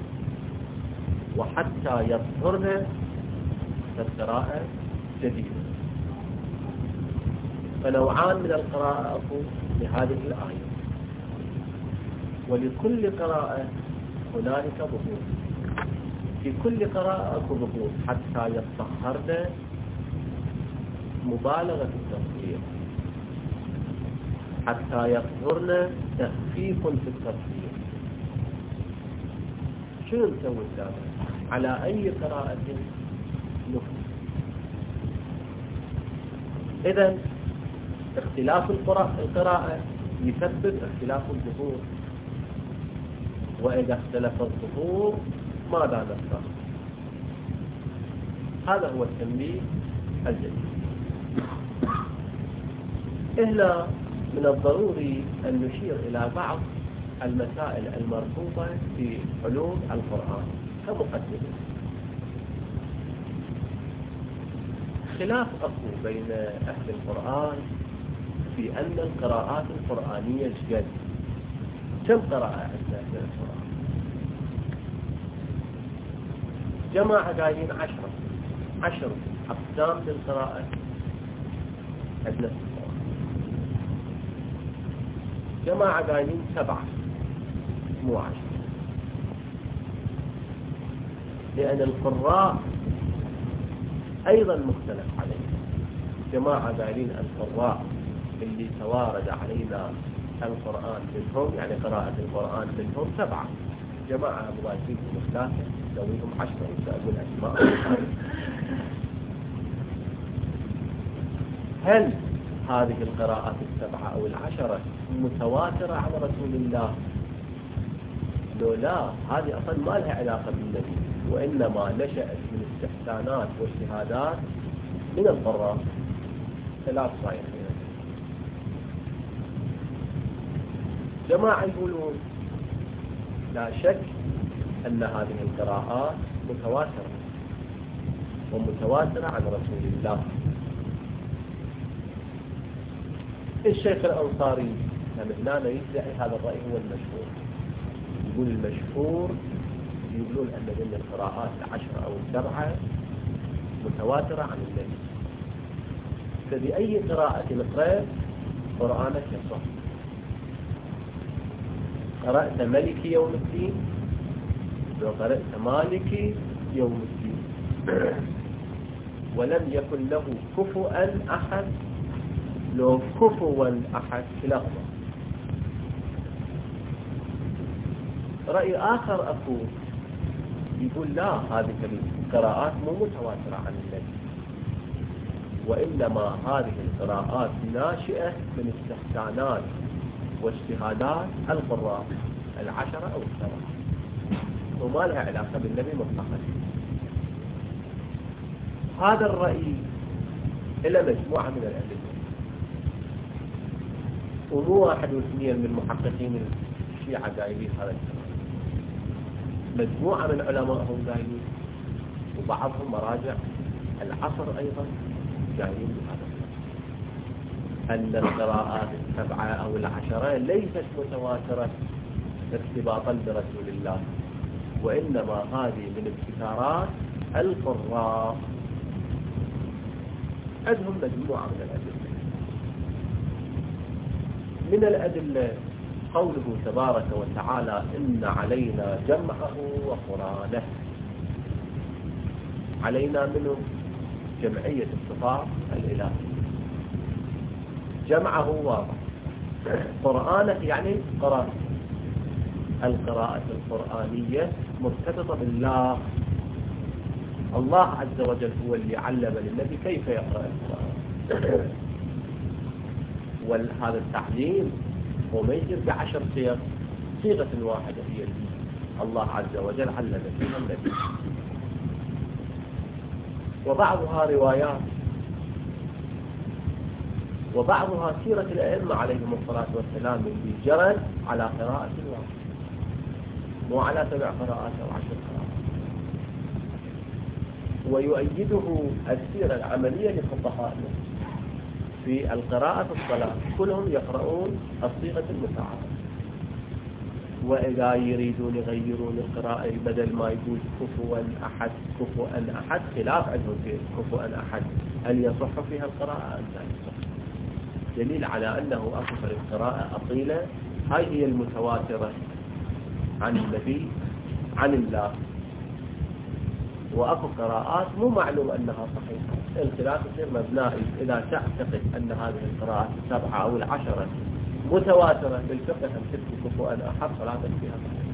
وحتى يطهرن بالقراءة جديدة. فنوعان من القراءة أكو لهذه الآية، ولكل قراءة هنالك ضبوط. في كل قراءة أكو ضبوط. حتى يطهرن مبالغة في التطهير، حتى يطهرن تخفيف في التطهير. شنو نسوي الآن؟ على أي قراءة نكتب؟ إذن اختلاف القراءة يسبب اختلاف الظهور، وإذا اختلف الظهور ماذا نفعل؟ هذا هو التنبيه الجديد. هنا من الضروري أن نشير إلى بعض المسائل المربوطة في علوم القرآن كمقدمة. خلاف أخو بين أهل القرآن في أن القراءات القرآنية جد كم قراءة عندنا في القرآن؟ جماعة قايلين عشرة عشر أقسام للقراءة عندنا في القرآن. جماعة قايلين سبعة مو عشرة، لأن القراء أيضا مختلف عليه. جماعة قايلين القراء اللي توارد علينا القرآن منهم، يعني قراءة القرآن منهم سبعة. جماعة مضايفين ثلاثة نسويهم عشرة ونسألون أسماء. هل هذه القراءات السبعة أو العشرة متواترة على رسول الله؟ لو لا، هذه أصلا ما لها علاقة بالنبي، وإنما نشأت من استحسانات واجتهادات من القراء. ثلاث صحيح. جماعة يقولون لا شك أن هذه القراءات متواترة ومتواترة عن رسول الله. الشيخ الأنصاري من هنا يدعي هذا الرأي هو المشهور. يقول المشهور يقولون أن من القراءات العشرة أو السبعة متواترة عن النبي. فبأي قراءة نقرأ قرآنك يصح. قرأت ملكي يوم الدين، لو قرأت مالكي يوم الدين، ولم يكن له كفوا أحد، لو كفوا أحد كلاهما. رأي آخر أقول يقول لا، هذه القراءات مو متواترة عن النبي، وإنما هذه القراءات ناشئة من استحسانات واجتهادات القراء العشرة أو السبعة، وما لها علاقة بالنبي مطلقا. هذا الرأي إلى مجموعة من الأدلة، ومو واحد واثنين من محققين الشيعة قايلين هذا الكلام، مجموعة من علمائهم قايلين، وبعضهم مراجع العصر أيضا قايلين بهذا الكلام، أن القراءات السبعة أو العشرة ليست متواترة ارتباطا برسول الله، وإنما هذه من ابتكارات القراء. عندهم مجموعة من الأدلة. من الأدلة قوله تبارك وتعالى إن علينا جمعه وقرآنه. علينا منه جمعية الصفات الإلهية، جمعه واضح، قرآنه يعني قراءة. القراءة القرآنية مرتبطة بالله. الله عز وجل هو اللي علم للنبي كيف يقرأ القرآن، وهذا التعليم هو ما يصير بعشر صيغ، صيغة واحدة هي اللي الله عز وجل علم فيها النبي. وبعضها روايات، وبعضها سيرة الأئمة عليهم الصلاة والسلام اللي جرت على قراءة واحدة، مو على سبع قراءات أو عشر قراءات. ويؤيده السيرة العملية لفقهاء في القراءة في الصلاة، كلهم يقرؤون الصيغة المتعارفة، وإذا يريدون يغيرون القراءة بدل ما يقول كفوا أحد كفوا أحد، خلاف عندهم في كفوا أحد، هل يصح فيها القراءة أم لا يصح؟ دليل على أنه أكثر القراءة أصيلة، هاي هي المتواترة عن النبي عن الله. وأكو قراءات مو معلوم أنها صحيحة، الخلاف يصير مبنائي. إذا تعتقد أن هذه القراءات السبعة أو العشرة متواترة بالفقه أن تكفي كفوا أحد صلاتك فيها صحيحة.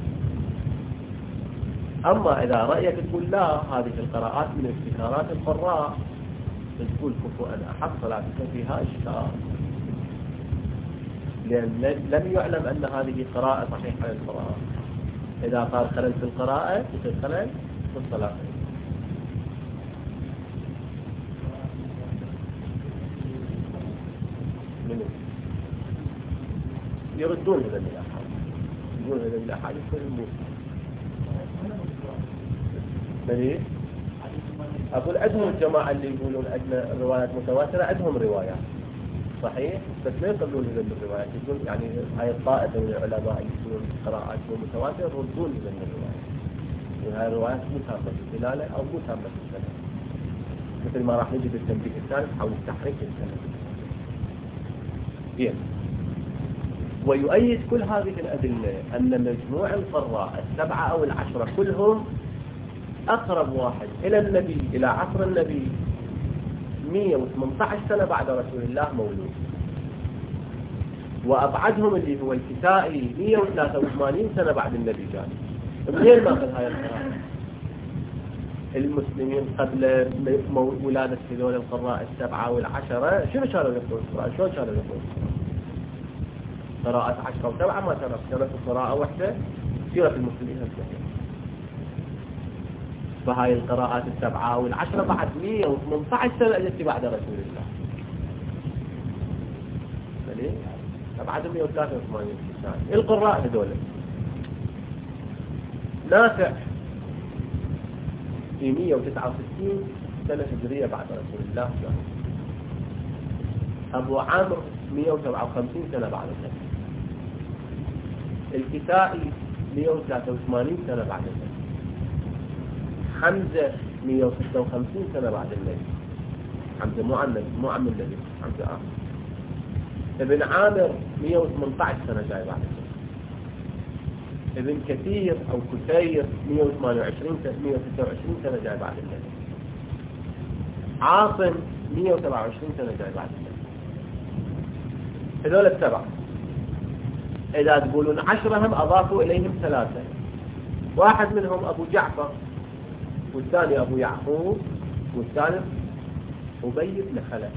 أما إذا رأيك تقول لا، هذه القراءات من ابتكارات القراء، تقول كفوا أحد صلاتك فيها إشكال، لأن لم يعلم أن هذه قراءة صحيحة للقرآن. إذا قال خلل في القراءة يصير خلل في الصلاة. يردون هذا من الأحاديث، يقولون هذا من الأحاديث كلهم مليء. أقول عندهم الجماعة اللي يقولون عندنا الروايات متواترة، عندهم روايات صحيح، بس ما يقبلون هذه الروايات، يقول يعني هاي الطائفة من العلماء اللي يقولون قراءات متواتر يردون هذه الروايات، وهاي الروايات مو تامة الدلالة أو مو تامة السند، مثل ما راح نجي بالتنبيه الثالث حول التحريك السند. yeah. ويؤيد كل هذه الأدلة أن مجموع القراء السبعة أو العشرة كلهم أقرب واحد إلى النبي إلى عصر النبي مئة وثمانية عشر سنة بعد رسول الله مولود، وأبعدهم اللي هو الكسائي مئة وثلاثة وثمانين سنة بعد النبي جاء. منين ماخذ هاي القراءة؟ المسلمين قبل ولادة هذول القراء السبعة والعشرة شنو كانوا يقرؤون القراءة؟ شلون كانوا يقرؤون قراءة عشرة وسبعة؟ ما كانت كانت قراءة واحدة سيرة المسلمين الصحيحة. فهاي القراءات السبعة والعشرة بعد مئة وثمانية عشر سنة التي بعد رسول الله. فليه؟ بعد مئة وثلاثة وثمانين سنة. القراء هذول نافع في مئة وتسعة وستين سنة هجرية بعد رسول الله. أبو عامر مئة وسبعة وخمسين سنة بعد النبي. الكسائي مئة وثلاثة وثمانين سنة بعد النبي. حمزة مئة وستة وخمسين سنة بعد النبي. حمزة مو عم مو عم النبي، حمزة آخر. ابن عامر مئة وثمانية عشر سنة جاي بعد النبي. ابن كثير أو كثير مئة وثمانية وعشرين سنة مئة وستة وعشرين سنة جاي بعد النبي. عاصم مئة وسبعة وعشرين سنة جاي بعد النبي. هذول السبعة. إذا تقولون عشرة هم أضافوا إليهم ثلاثة، واحد منهم أبو جعفر، والثاني أبو يعقوب، والثالث أبي بن خلف.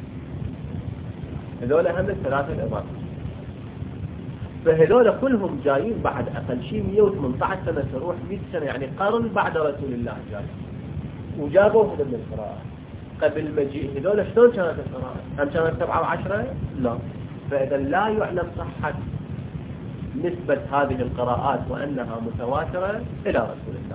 هذول هم الثلاثة الإضافة. فهذول كلهم جايين بعد أقل شيء مئة وثمانية عشر سنة تروح مئة سنة، يعني قرن بعد رسول الله جاي، وجابوا هذول من القراءة. قبل مجيء هذول شلون كانت القراءة؟ هم كانت سبعة وعشرة؟ لا. فإذا لا يعلم صحة نسبة هذه القراءات وأنها متواترة إلى رسول الله.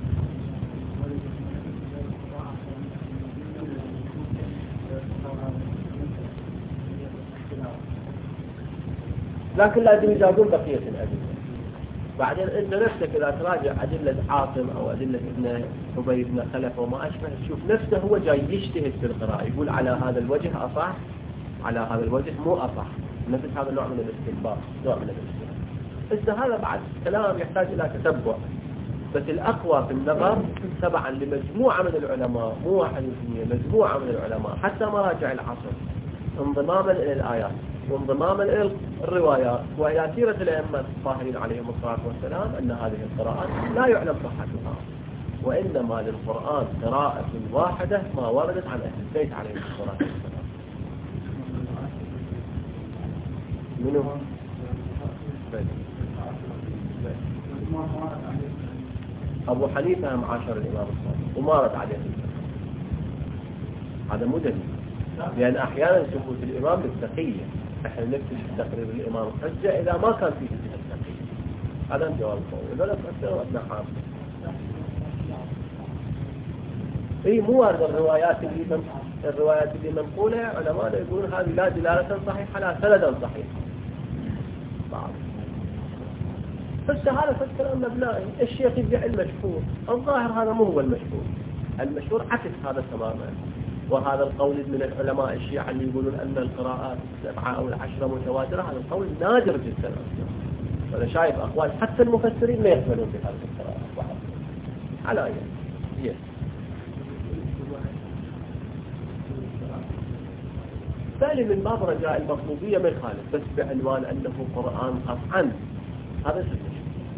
لكن لازم يجابون بقية الأدلة. بعدين أنت نفسك إذا تراجع أدلة عاصم أو أدلة ابن أبي بن خلف وما أشبه، تشوف نفسه هو جاي يجتهد في القراءة، يقول على هذا الوجه أصح، على هذا الوجه مو أصح، نفس هذا النوع من الاستنباط، نوع من الاجتهاد. بس هذا بعد كلام يحتاج إلى تتبع، بس الأقوى في النظر تبعا لمجموعة من العلماء، مو واحد اثنين، مجموعة من العلماء حتى مراجع العصر، انضماما إلى الآيات وانضماما إلى الروايات وإلى سيرة الأئمة الطاهرين عليهم الصلاة والسلام، أن هذه القراءات لا يعلم صحتها، وإنما للقرآن قراءة واحدة ما وردت عن أهل البيت عليهم الصلاة والسلام. منو؟ أبو حنيفة معاشر الإمام الصادق ومارت عليه هذا مو دليل، لأن أحيانا ثبوت الإمام بالتقية، احنا نكتشف تقرير الإمام الحجة إذا ما كان فيه التقية. هذا الجواب القوي. إذا لا تأثير ابن حافظ اي مو وارد الروايات اللي من الروايات اللي منقولة علماء يقولون هذه لا دلالة صحيحة لا سندا صحيح. بعض بس هذا فالكلام مبنائي، الشيخ يبيع المشهور، الظاهر هذا مو هو المشهور، المشهور عكس هذا تماما. وهذا القول من العلماء الشيعة اللي يقولون أن القراءات السبعة أو العشرة متواترة، هذا القول نادر جدا. وأنا شايف أقوال حتى المفسرين ما يقبلون بهذه القراءات على أي yes. ثاني من باب رجاء المطلوبية ما يخالف، بس بعنوان أنه قرآن قطعا، هذا سهل.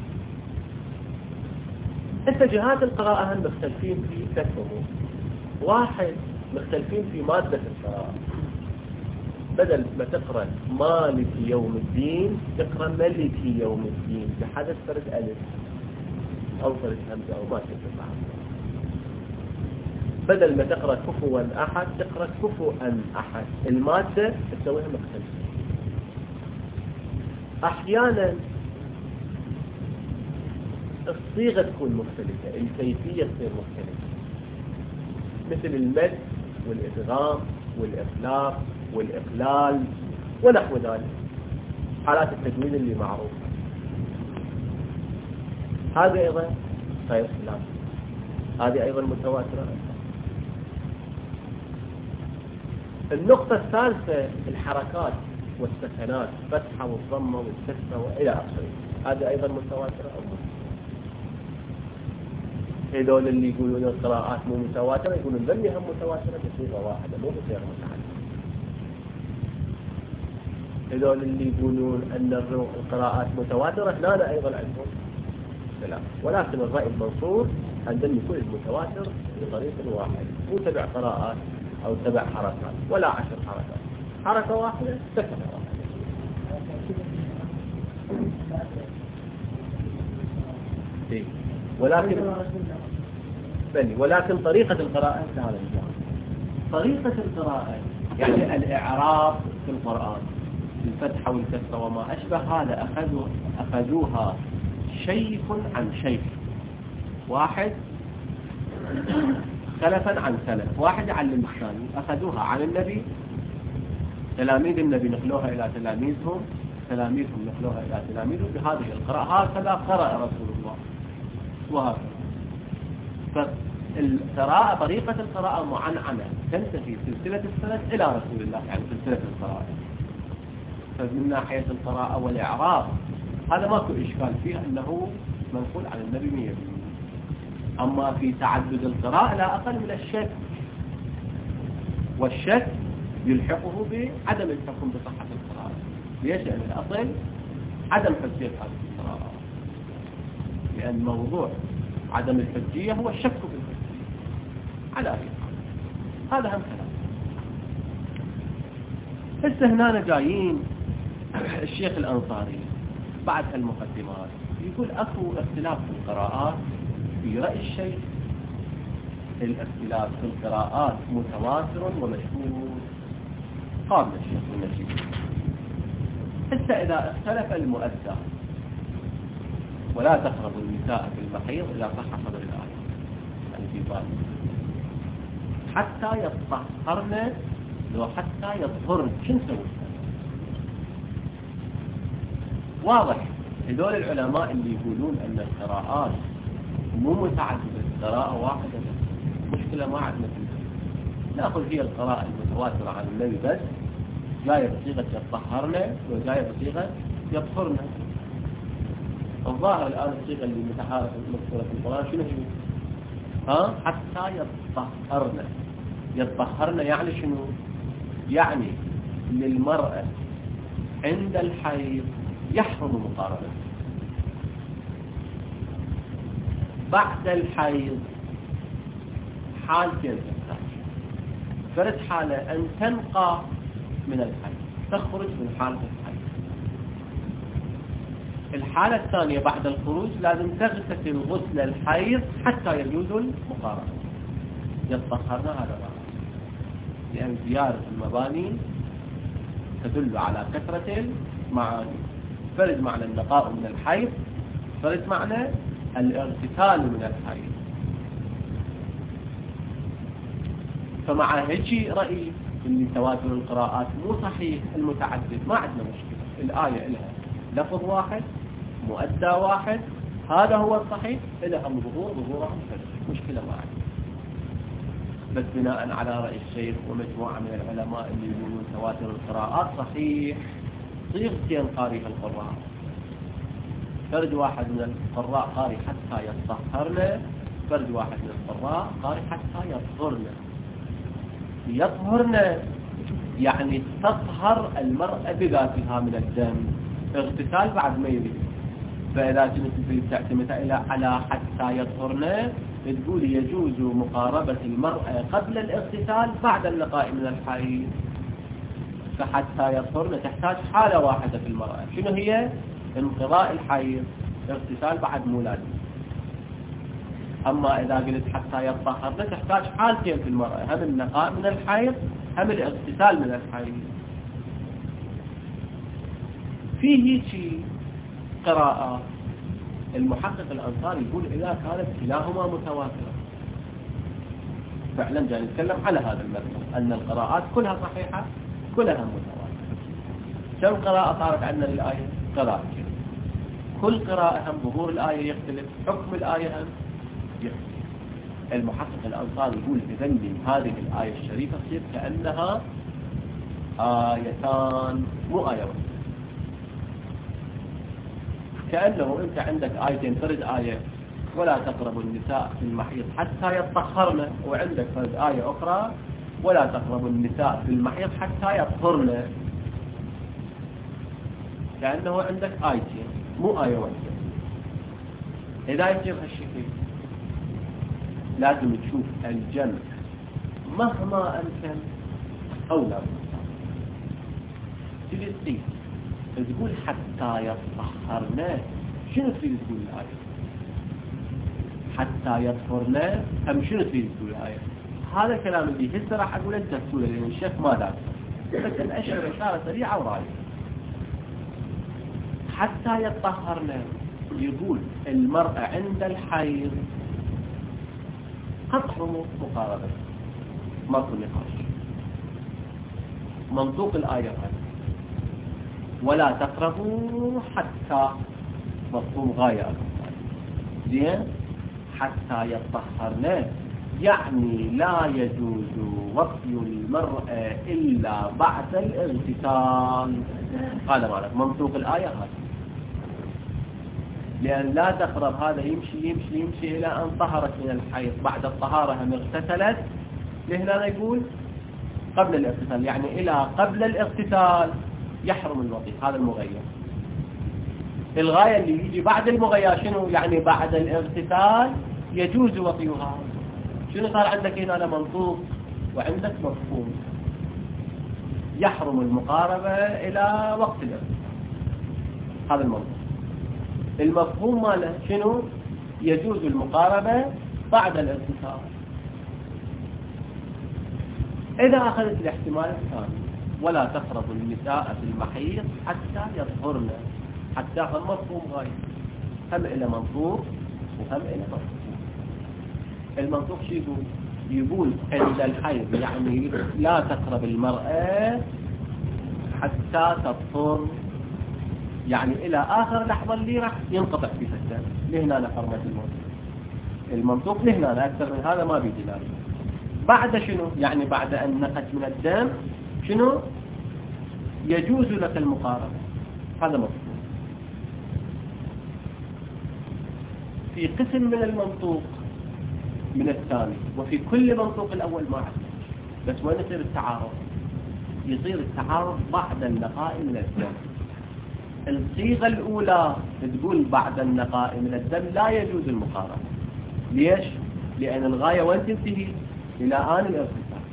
اتجاهات القراءة هم مختلفين في ثلاث أمور. واحد، مختلفين في مادة القراءة، بدل ما تقرأ مالك يوم الدين تقرأ ملك يوم الدين بحدث فرد ألف أو فرد همزة أو ما تقرأ. بدل ما تقرأ كفوا أحد تقرأ كفوا أحد، المادة تسويها مختلفة. أحيانا الصيغة تكون مختلفة، الكيفية تصير مختلفة، مثل المد والإدغام والإطلاق والإقلال ونحو ذلك، حالات التجويد اللي معروفة. هذه أيضا غير خلاف، هذه أيضا متواترة. النقطة الثالثة الحركات والسكنات، فتحة والضمة والكسرة وإلى آخره، هذه أيضا متواترة أو متواترة. هذول اللي يقولون القراءات مو متواترة يقولون ذني هم متواترة بصيغة واحدة مو بصيغة متعددة. هذول اللي يقولون أن القراءات متواترة هنا أيضا عندهم خلاف، ولكن الرأي المنصور أن ذني كل المتواتر بطريق واحد، مو تبع قراءات أو تبع حركات ولا عشر حركات، حركة واحدة سكنة واحدة. إيه. ولكن بني ولكن طريقة القراءة هذا الجانب. طريقة القراءة يعني الإعراب في القرآن، الفتحة والكسرة وما أشبه هذا أخذوا أخذوها شيء عن شيء، واحد خلفا عن سلف، واحد يعلم الثاني. أخذوها عن النبي، تلاميذ النبي نقلوها إلى تلاميذهم، تلاميذهم نقلوها إلى تلاميذهم بهذه القراءة، هكذا قرأ رسول الله وهكذا. فالقراءة طريقة القراءة معنعنة تنتهي سلسلة السند إلى رسول الله، يعني سلسلة القراءة. فمن ناحية القراءة والإعراب هذا ماكو إشكال فيه أنه منقول عن النبي مية بالمية. أما في تعدد القراءة لا أقل من الشك، والشك يلحقه بعدم الحكم بصحة القراءة. ليش؟ لأن الأصل عدم حجية هذه القراءة، لأن موضوع عدم الحجية هو الشك بالحجية على أي حال. هذا هم كلام. هسه هنا جايين الشيخ الأنصاري بعد المقدمات يقول أكو اختلاف في القراءات في رأي الشيخ. الاختلاف في القراءات متواتر ومشهور. قام الشيخ المجيد حتى إذا اختلف المؤدى ولا تقربوا النساء في المحيض إذا صح صدر الآية، يعني في باب حتى يطهرن، لو حتى يطهرن شو نسوي؟ واضح. هذول العلماء اللي يقولون أن القراءات مو متعددة، قراءة واحدة مشكلة ما عندنا فيها. نأخذ هي القراءة المتواترة عن النبي بس، جاية بصيغة يطهرن وجاية بصيغة يطهرن. الظاهر الآن الصيغة اللي متحارة مذكورة في القرآن شنو هي؟ ها؟ حتى يطهرن. يطهرن يعني شنو؟ يعني للمرأة عند الحيض يحرم مقارنة، بعد الحيض حالتين تحتاج. فرد حالة أن تنقى من الحيض، تخرج من حالة الحيض. الحالة الثانية بعد الخروج لازم تغتسل غسل الحيض حتى يجوز المقارنة. يطهرن هذا معنى، لأن زيارة المباني تدل على كثرة المعاني. فرد معنى النقاء من الحيض، فرد معنى الاغتسال من الحيض. فمع هيك رأي اللي تواتر القراءات مو صحيح المتعدد، ما عندنا مشكلة. الآية لها لفظ واحد، مؤدى واحد، هذا هو الصحيح، لها ظهور ظهورهم فرد، مشكلة ما عندنا. بس بناء على رأي الشيخ ومجموعة من العلماء اللي يقولون تواتر القراءات صحيح، صيغتين قارئها القراء. فرد واحد من القراء قارئ حتى يطهرن، فرد واحد من القراء قارئ حتى يطهرن. يطهرن يعني تطهر المرأة بذاتها من الدم، اغتسال بعد ما يريد. فإذا كنت تعتمد إلى على حتى يطهرن، تقول يجوز مقاربة المرأة قبل الاغتسال بعد النقاء من الحيض. فحتى يطهرن تحتاج حالة واحدة في المرأة، شنو هي؟ انقضاء الحيض، اغتسال بعد مولد. أما إذا قلت حتى يطهرن تحتاج حالتين في المرأة، هم النقاء من الحيض هم الاغتسال من الحيض. فيه شيء قراءة المحقق الأنصاري يقول إذا كانت كلاهما متواترة. فعلا جاي نتكلم على هذا المبنى أن القراءات كلها صحيحة كلها متواترة. كم قراءة صارت عندنا للآية؟ قراءتين. كل قراءة هم ظهور الآية يختلف، حكم الآية هم يختلف. المحقق الأنصاري يقول بذنب هذه الآية الشريفة تصير كأنها آيتان مو آية واحدة. كأنه أنت عندك آيتين، فرد آية ولا تقربوا النساء في المحيض حتى يطهرن، وعندك فرد آية أخرى ولا تقربوا النساء في المحيض حتى يطهرن. كأنه عندك آيتين مو آية واحدة. إذا يصير هالشكل لازم تشوف الجمع مهما أمكن أولى. تجي تقيس تقول حتى يطهرن، شنو تريد تقول الآية؟ حتى يطهرن هم شنو تريد تقول الآية؟ هذا الكلام اللي هسه راح أقول أنت تقوله لأن الشيخ ما دار، بس الأشعر إشارة سريعة وراية. حتى يطهرن يقول المرأة عند الحيض قطع مقاربة، ماكو نقاش. منطوق الآية هذه ولا تقربوا حتى مفهوم غاية زين. حتى يطهرن يعني لا يجوز وطي المرأة إلا بعد الاغتسال. هذا معنى منطوق الآية هذه، لأن لا تقرب هذا يمشي يمشي يمشي إلى أن طهرت من الحيض، بعد الطهارة هم اغتسلت. لهنا يقول قبل الاغتسال، يعني إلى قبل الاغتسال يحرم الوطي. هذا المغير. الغاية اللي يجي بعد المغير شنو؟ يعني بعد الاغتسال يجوز وطيها. شنو صار عندك هنا؟ منطوق وعندك مفهوم. يحرم المقاربة إلى وقت الاغتسال. هذا المنطوق. المفهوم ماله شنو؟ يجوز المقاربة بعد الاغتسال. إذا أخذت الاحتمال الثاني ولا تقرب النساء في المحيض حتى يطهرن، حتى هم مفهوم غاية، هم إلى منطوق وهم إلى مفهوم. المنطوق شو يقول؟ يقول عند الحيض يعني لا تقرب المرأة حتى تطهر، يعني إلى آخر لحظة اللي راح ينقطع فيها الدم. لهنا حرمة الموت. المنطوق لهنا أكثر من هذا ما بيجي لازم. بعد شنو؟ يعني بعد أن نقت من الدم شنو؟ يجوز لك المقاربة. هذا مفهوم. في قسم من المنطوق من الثاني، وفي كل منطوق الأول ما عندنا. بس وين يصير التعارض؟ يصير التعارض بعد النقاء من الدم. الصيغة الأولى تقول بعد النقاء من الدم لا يجوز المقاربة. ليش؟ لأن الغاية وين تنتهي؟ إلى آن الاغتسال.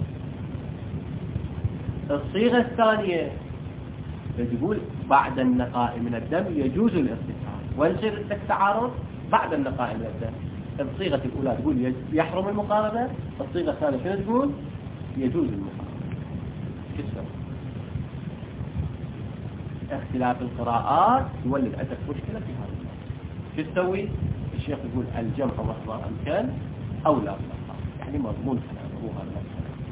الصيغة الثانية تقول بعد النقاء من الدم يجوز الاغتسال. وين يصير التعارض؟ بعد النقاء من الدم. الصيغة الأولى تقول يحرم المقاربة، الصيغة الثانية شنو تقول؟ يجوز المقاربة. شو تسوي؟ اختلاف القراءات يولد عندك مشكلة في هذا. شو تسوي؟ الشيخ يقول الجمع مهما أمكن أو لا، يعني مضمون كلامه مو هذا.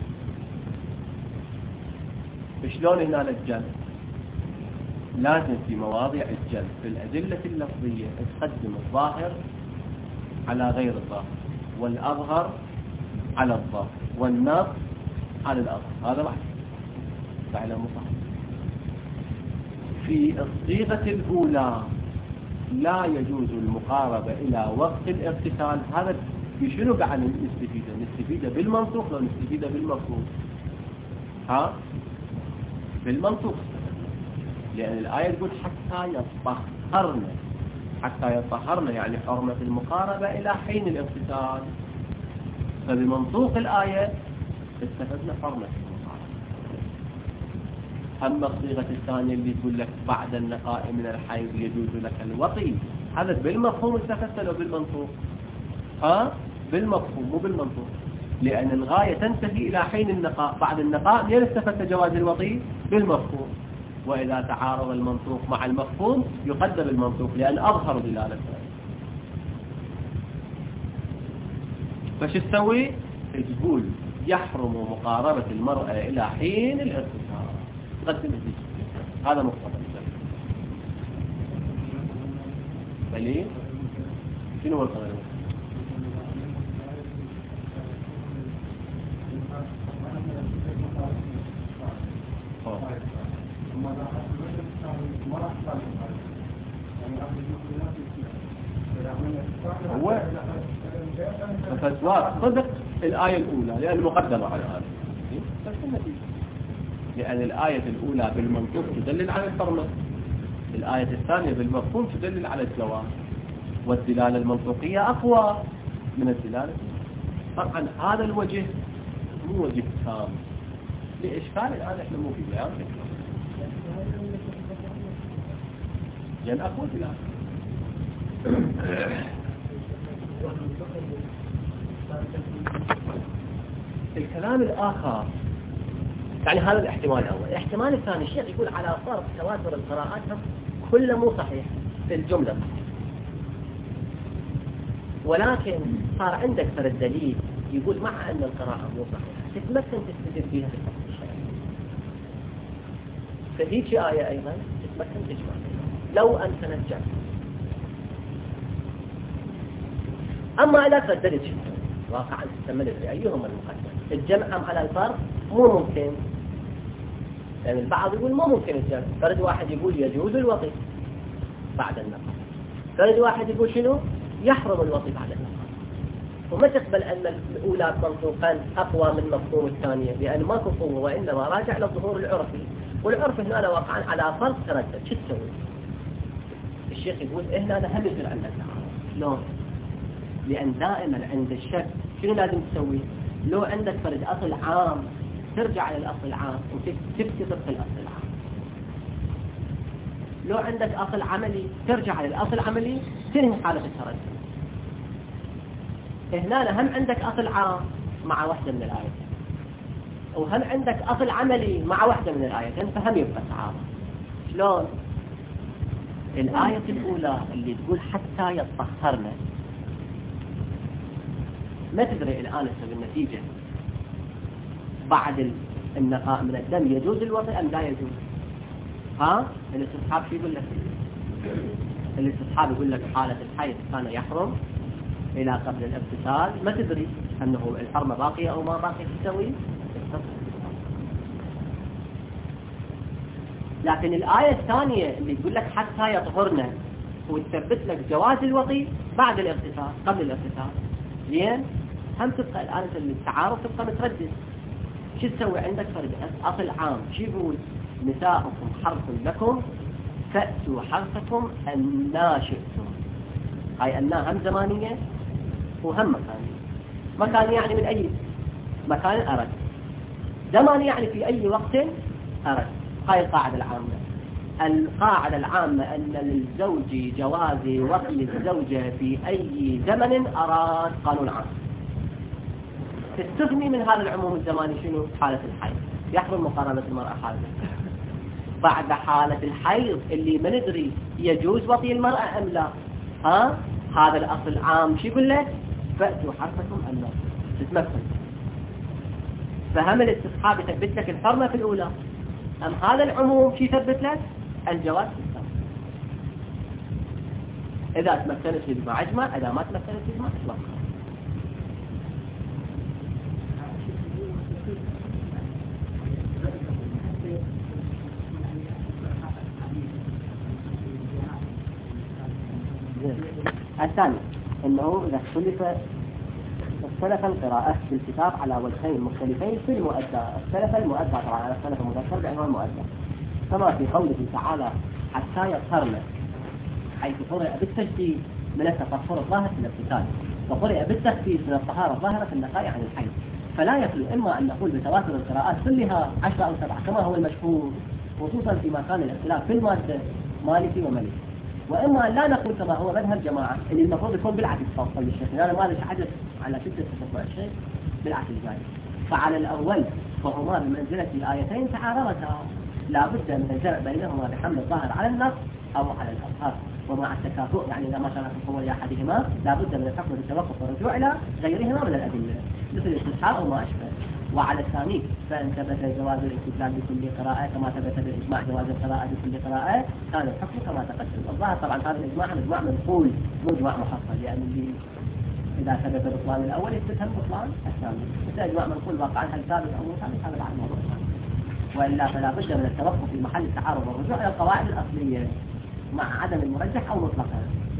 شلون هنا الجمع؟ لازم في مواضع الجمع في الأدلة اللفظية تقدم الظاهر على غير الظاهر، والأظهر على الظاهر، والنص على الأظهر. هذا واحد تعلم صح. في الصيغة الأولى لا يجوز المقاربة إلى وقت الاغتسال. هذا بشنو قاعد نستفيد؟ نستفيد بالمنطوق لو نستفيد بالمفهوم؟ ها؟ بالمنطوق، لأن الآية تقول حتى يطهرن. حتى يطهرن يعني حرمة المقاربة إلى حين الاغتسال. فبمنطوق الآية استفدنا حرمة المقاربة. أما الصيغة الثانية اللي تقول لك بعد النقاء من الحيض يجوز لك الوطي، هذا بالمفهوم استفدت له بالمنطوق. ها؟ بالمفهوم مو بالمنطوق، لأن الغاية تنتهي إلى حين النقاء. بعد النقاء من استفدت جواز الوطي؟ بالمفهوم. وإذا تعارض المنطوق مع المفهوم يقدم المنطوق لأن أظهر دلالته. فش تسوي؟ تقول يحرم مقاربة المرأة إلى حين الاغتسال. تقدم الذي هذا مقتضى الجمع. دليل شنو هو القدر؟ هو فسوار صدق الآية الأولى لأن مقدمة على هذا، لأن الآية الأولى بالمنطوق تدلل على الحرمة، الآية الثانية بالمفهوم تدلل على الجواز، والدلالة المنطوقية أقوى من الدلالة. طبعا هذا الوجه مو وجه تام لإشكال الآن إحنا مو في بيان جن أقوى دلالة. الكلام الآخر يعني هذا الاحتمال الأول. الاحتمال الثاني الشيخ يقول على فرض تواتر القراءات كله مو صحيح في الجملة، ولكن صار عندك فرد دليل يقول مع أن القراءة مو صحيحة تتمكن تستدل بها في الفقه الشرعي. فهيك آية أيضا تتمكن تجمع لو أمكن الجمع. أما إذا ترددت واقعا تستمر أيهما المقدم الجمع أم على الفرق مو ممكن، يعني البعض يقول مو ممكن الجمع، فرد واحد يقول يجوز الوطي بعد النقل، فرد واحد يقول شنو يحرم الوطي بعد النقل. وما تقبل أن الأولى منطوقا أقوى من مفهوم الثانية لأن ما قوة وإنما راجع للظهور العرفي، والعرف هنا واقعا على فرق تردد. شو تسوي؟ الشيخ يقول هنا أنا هم يصير عندك شلون؟ لأن دائما عند الشك شنو لازم تسوي؟ لو عندك فرد أصل عام ترجع للأصل العام وتفتي طبق الأصل العام. لو عندك أصل عملي ترجع للأصل العملي تنهي حالة التردد. هنا هم عندك أصل عام مع واحدة من الآيتين، وهم عندك أصل عملي مع واحدة من الآيتين، فهم يبقى تعارض. شلون؟ الآية الأولى اللي تقول حتى يطهرنا، ما تدري الآن بالنتيجة بعد النقاء من الدم يجوز الوطي أم لا يجوز؟ ها؟ الاستصحاب شو يقول لك؟ الاستصحاب يقول لك حالة الحيض كان يحرم إلى قبل الاغتسال، ما تدري أنه الحرمة باقية أو ما باقية تسوي. لكن الآية الثانية اللي تقول لك حتى يطهرنا وتثبت لك جواز الوطي بعد الاغتسال قبل الاغتسال، زين هم تبقى الآن التعارض تبقى متردد. شو تسوي؟ عندك فرد أصل عام شو يقول؟ نساؤكم حرث لكم فأتوا حرثكم أنا شئتم. هاي أنا هم زمانية وهم مكانية. مكان يعني من أي مكان أرد، زمان يعني في أي وقت أرد. هاي القاعدة العامة. القاعدة العامة أن للزوج جواز وطي الزوجة في أي زمن أراد قانون عام. تستثني من هذا العموم الزماني شنو؟ حالة الحيض يحرم مقارنة المرأة حالة بعد حالة الحيض اللي ما ندري يجوز وطي المرأة أم لا. ها؟ هذا الأصل عام شو يقول لك؟ فأتوا حرفكم أم لا تتمثل. فهم الاستصحاب يثبت لك الحرمة في الأولى، أم هذا العموم شو يثبت لك؟ الجواز في الثاني. إذا تمثلت يجمع أجمع، إذا ما تمثلت يجمع إطلاق. الثاني أنه إذا اختلف اختلف القراءة في الكتاب على وجهين مختلفين في المؤدى. اختلف المؤدى طبعا على اختلف المذكر بعنوان المؤدى، كما في قوله تعالى حتى يطهرن، حيث قرئ بالتشديد من التطهر الظاهر في الاغتسال، وقرئ بالتخفيف من الطهارة الظاهرة في النقاء عن الحيض. فلا يخلو إما أن نقول بتواتر القراءات كلها عشرة أو سبعة كما هو المشهور، خصوصا في مكان الاختلاف في المادة مالكي وملكي، وإما لا نقول كما هو مذهب جماعة اللي المفروض يكون بالعكس فوق الشيخ. أنا ما ليش حدث على شدة تشبع الشيء بالعكس الجاي. فعلى الأول فهما بمنزلة الآيتين تعارضتا، لا بد من الجمع بينهما بحمل الظاهر على النص أو على الأظهر، ومع التكافؤ يعني إذا ما شرع في قوة أحدهما لا بد من الحكم بالتوقف والرجوع إلى غيرهما من الأدلة مثل الاستصحاب أو ما أشبه. وعلى الثاني فإن ثبت جواز الاستدلال بكل قراءة كما ثبت بالإجماع جواز القراءة بكل قراءة كان الحكم كما تقدم. الظاهر طبعا هذا الإجماع إجماع منقول مو إجماع محصل، يعني اللي إذا ثبت بطلان الأول يثبت هم بطلان الثاني، إذا إجماع منقول واقعا هل ثابت أو مو ثابت هذا بعد موضوع ثاني. وإلا فلا بد من التوقف في محل التعارض والرجوع إلى القواعد الأصلية مع عدم المرجح أو مطلقا.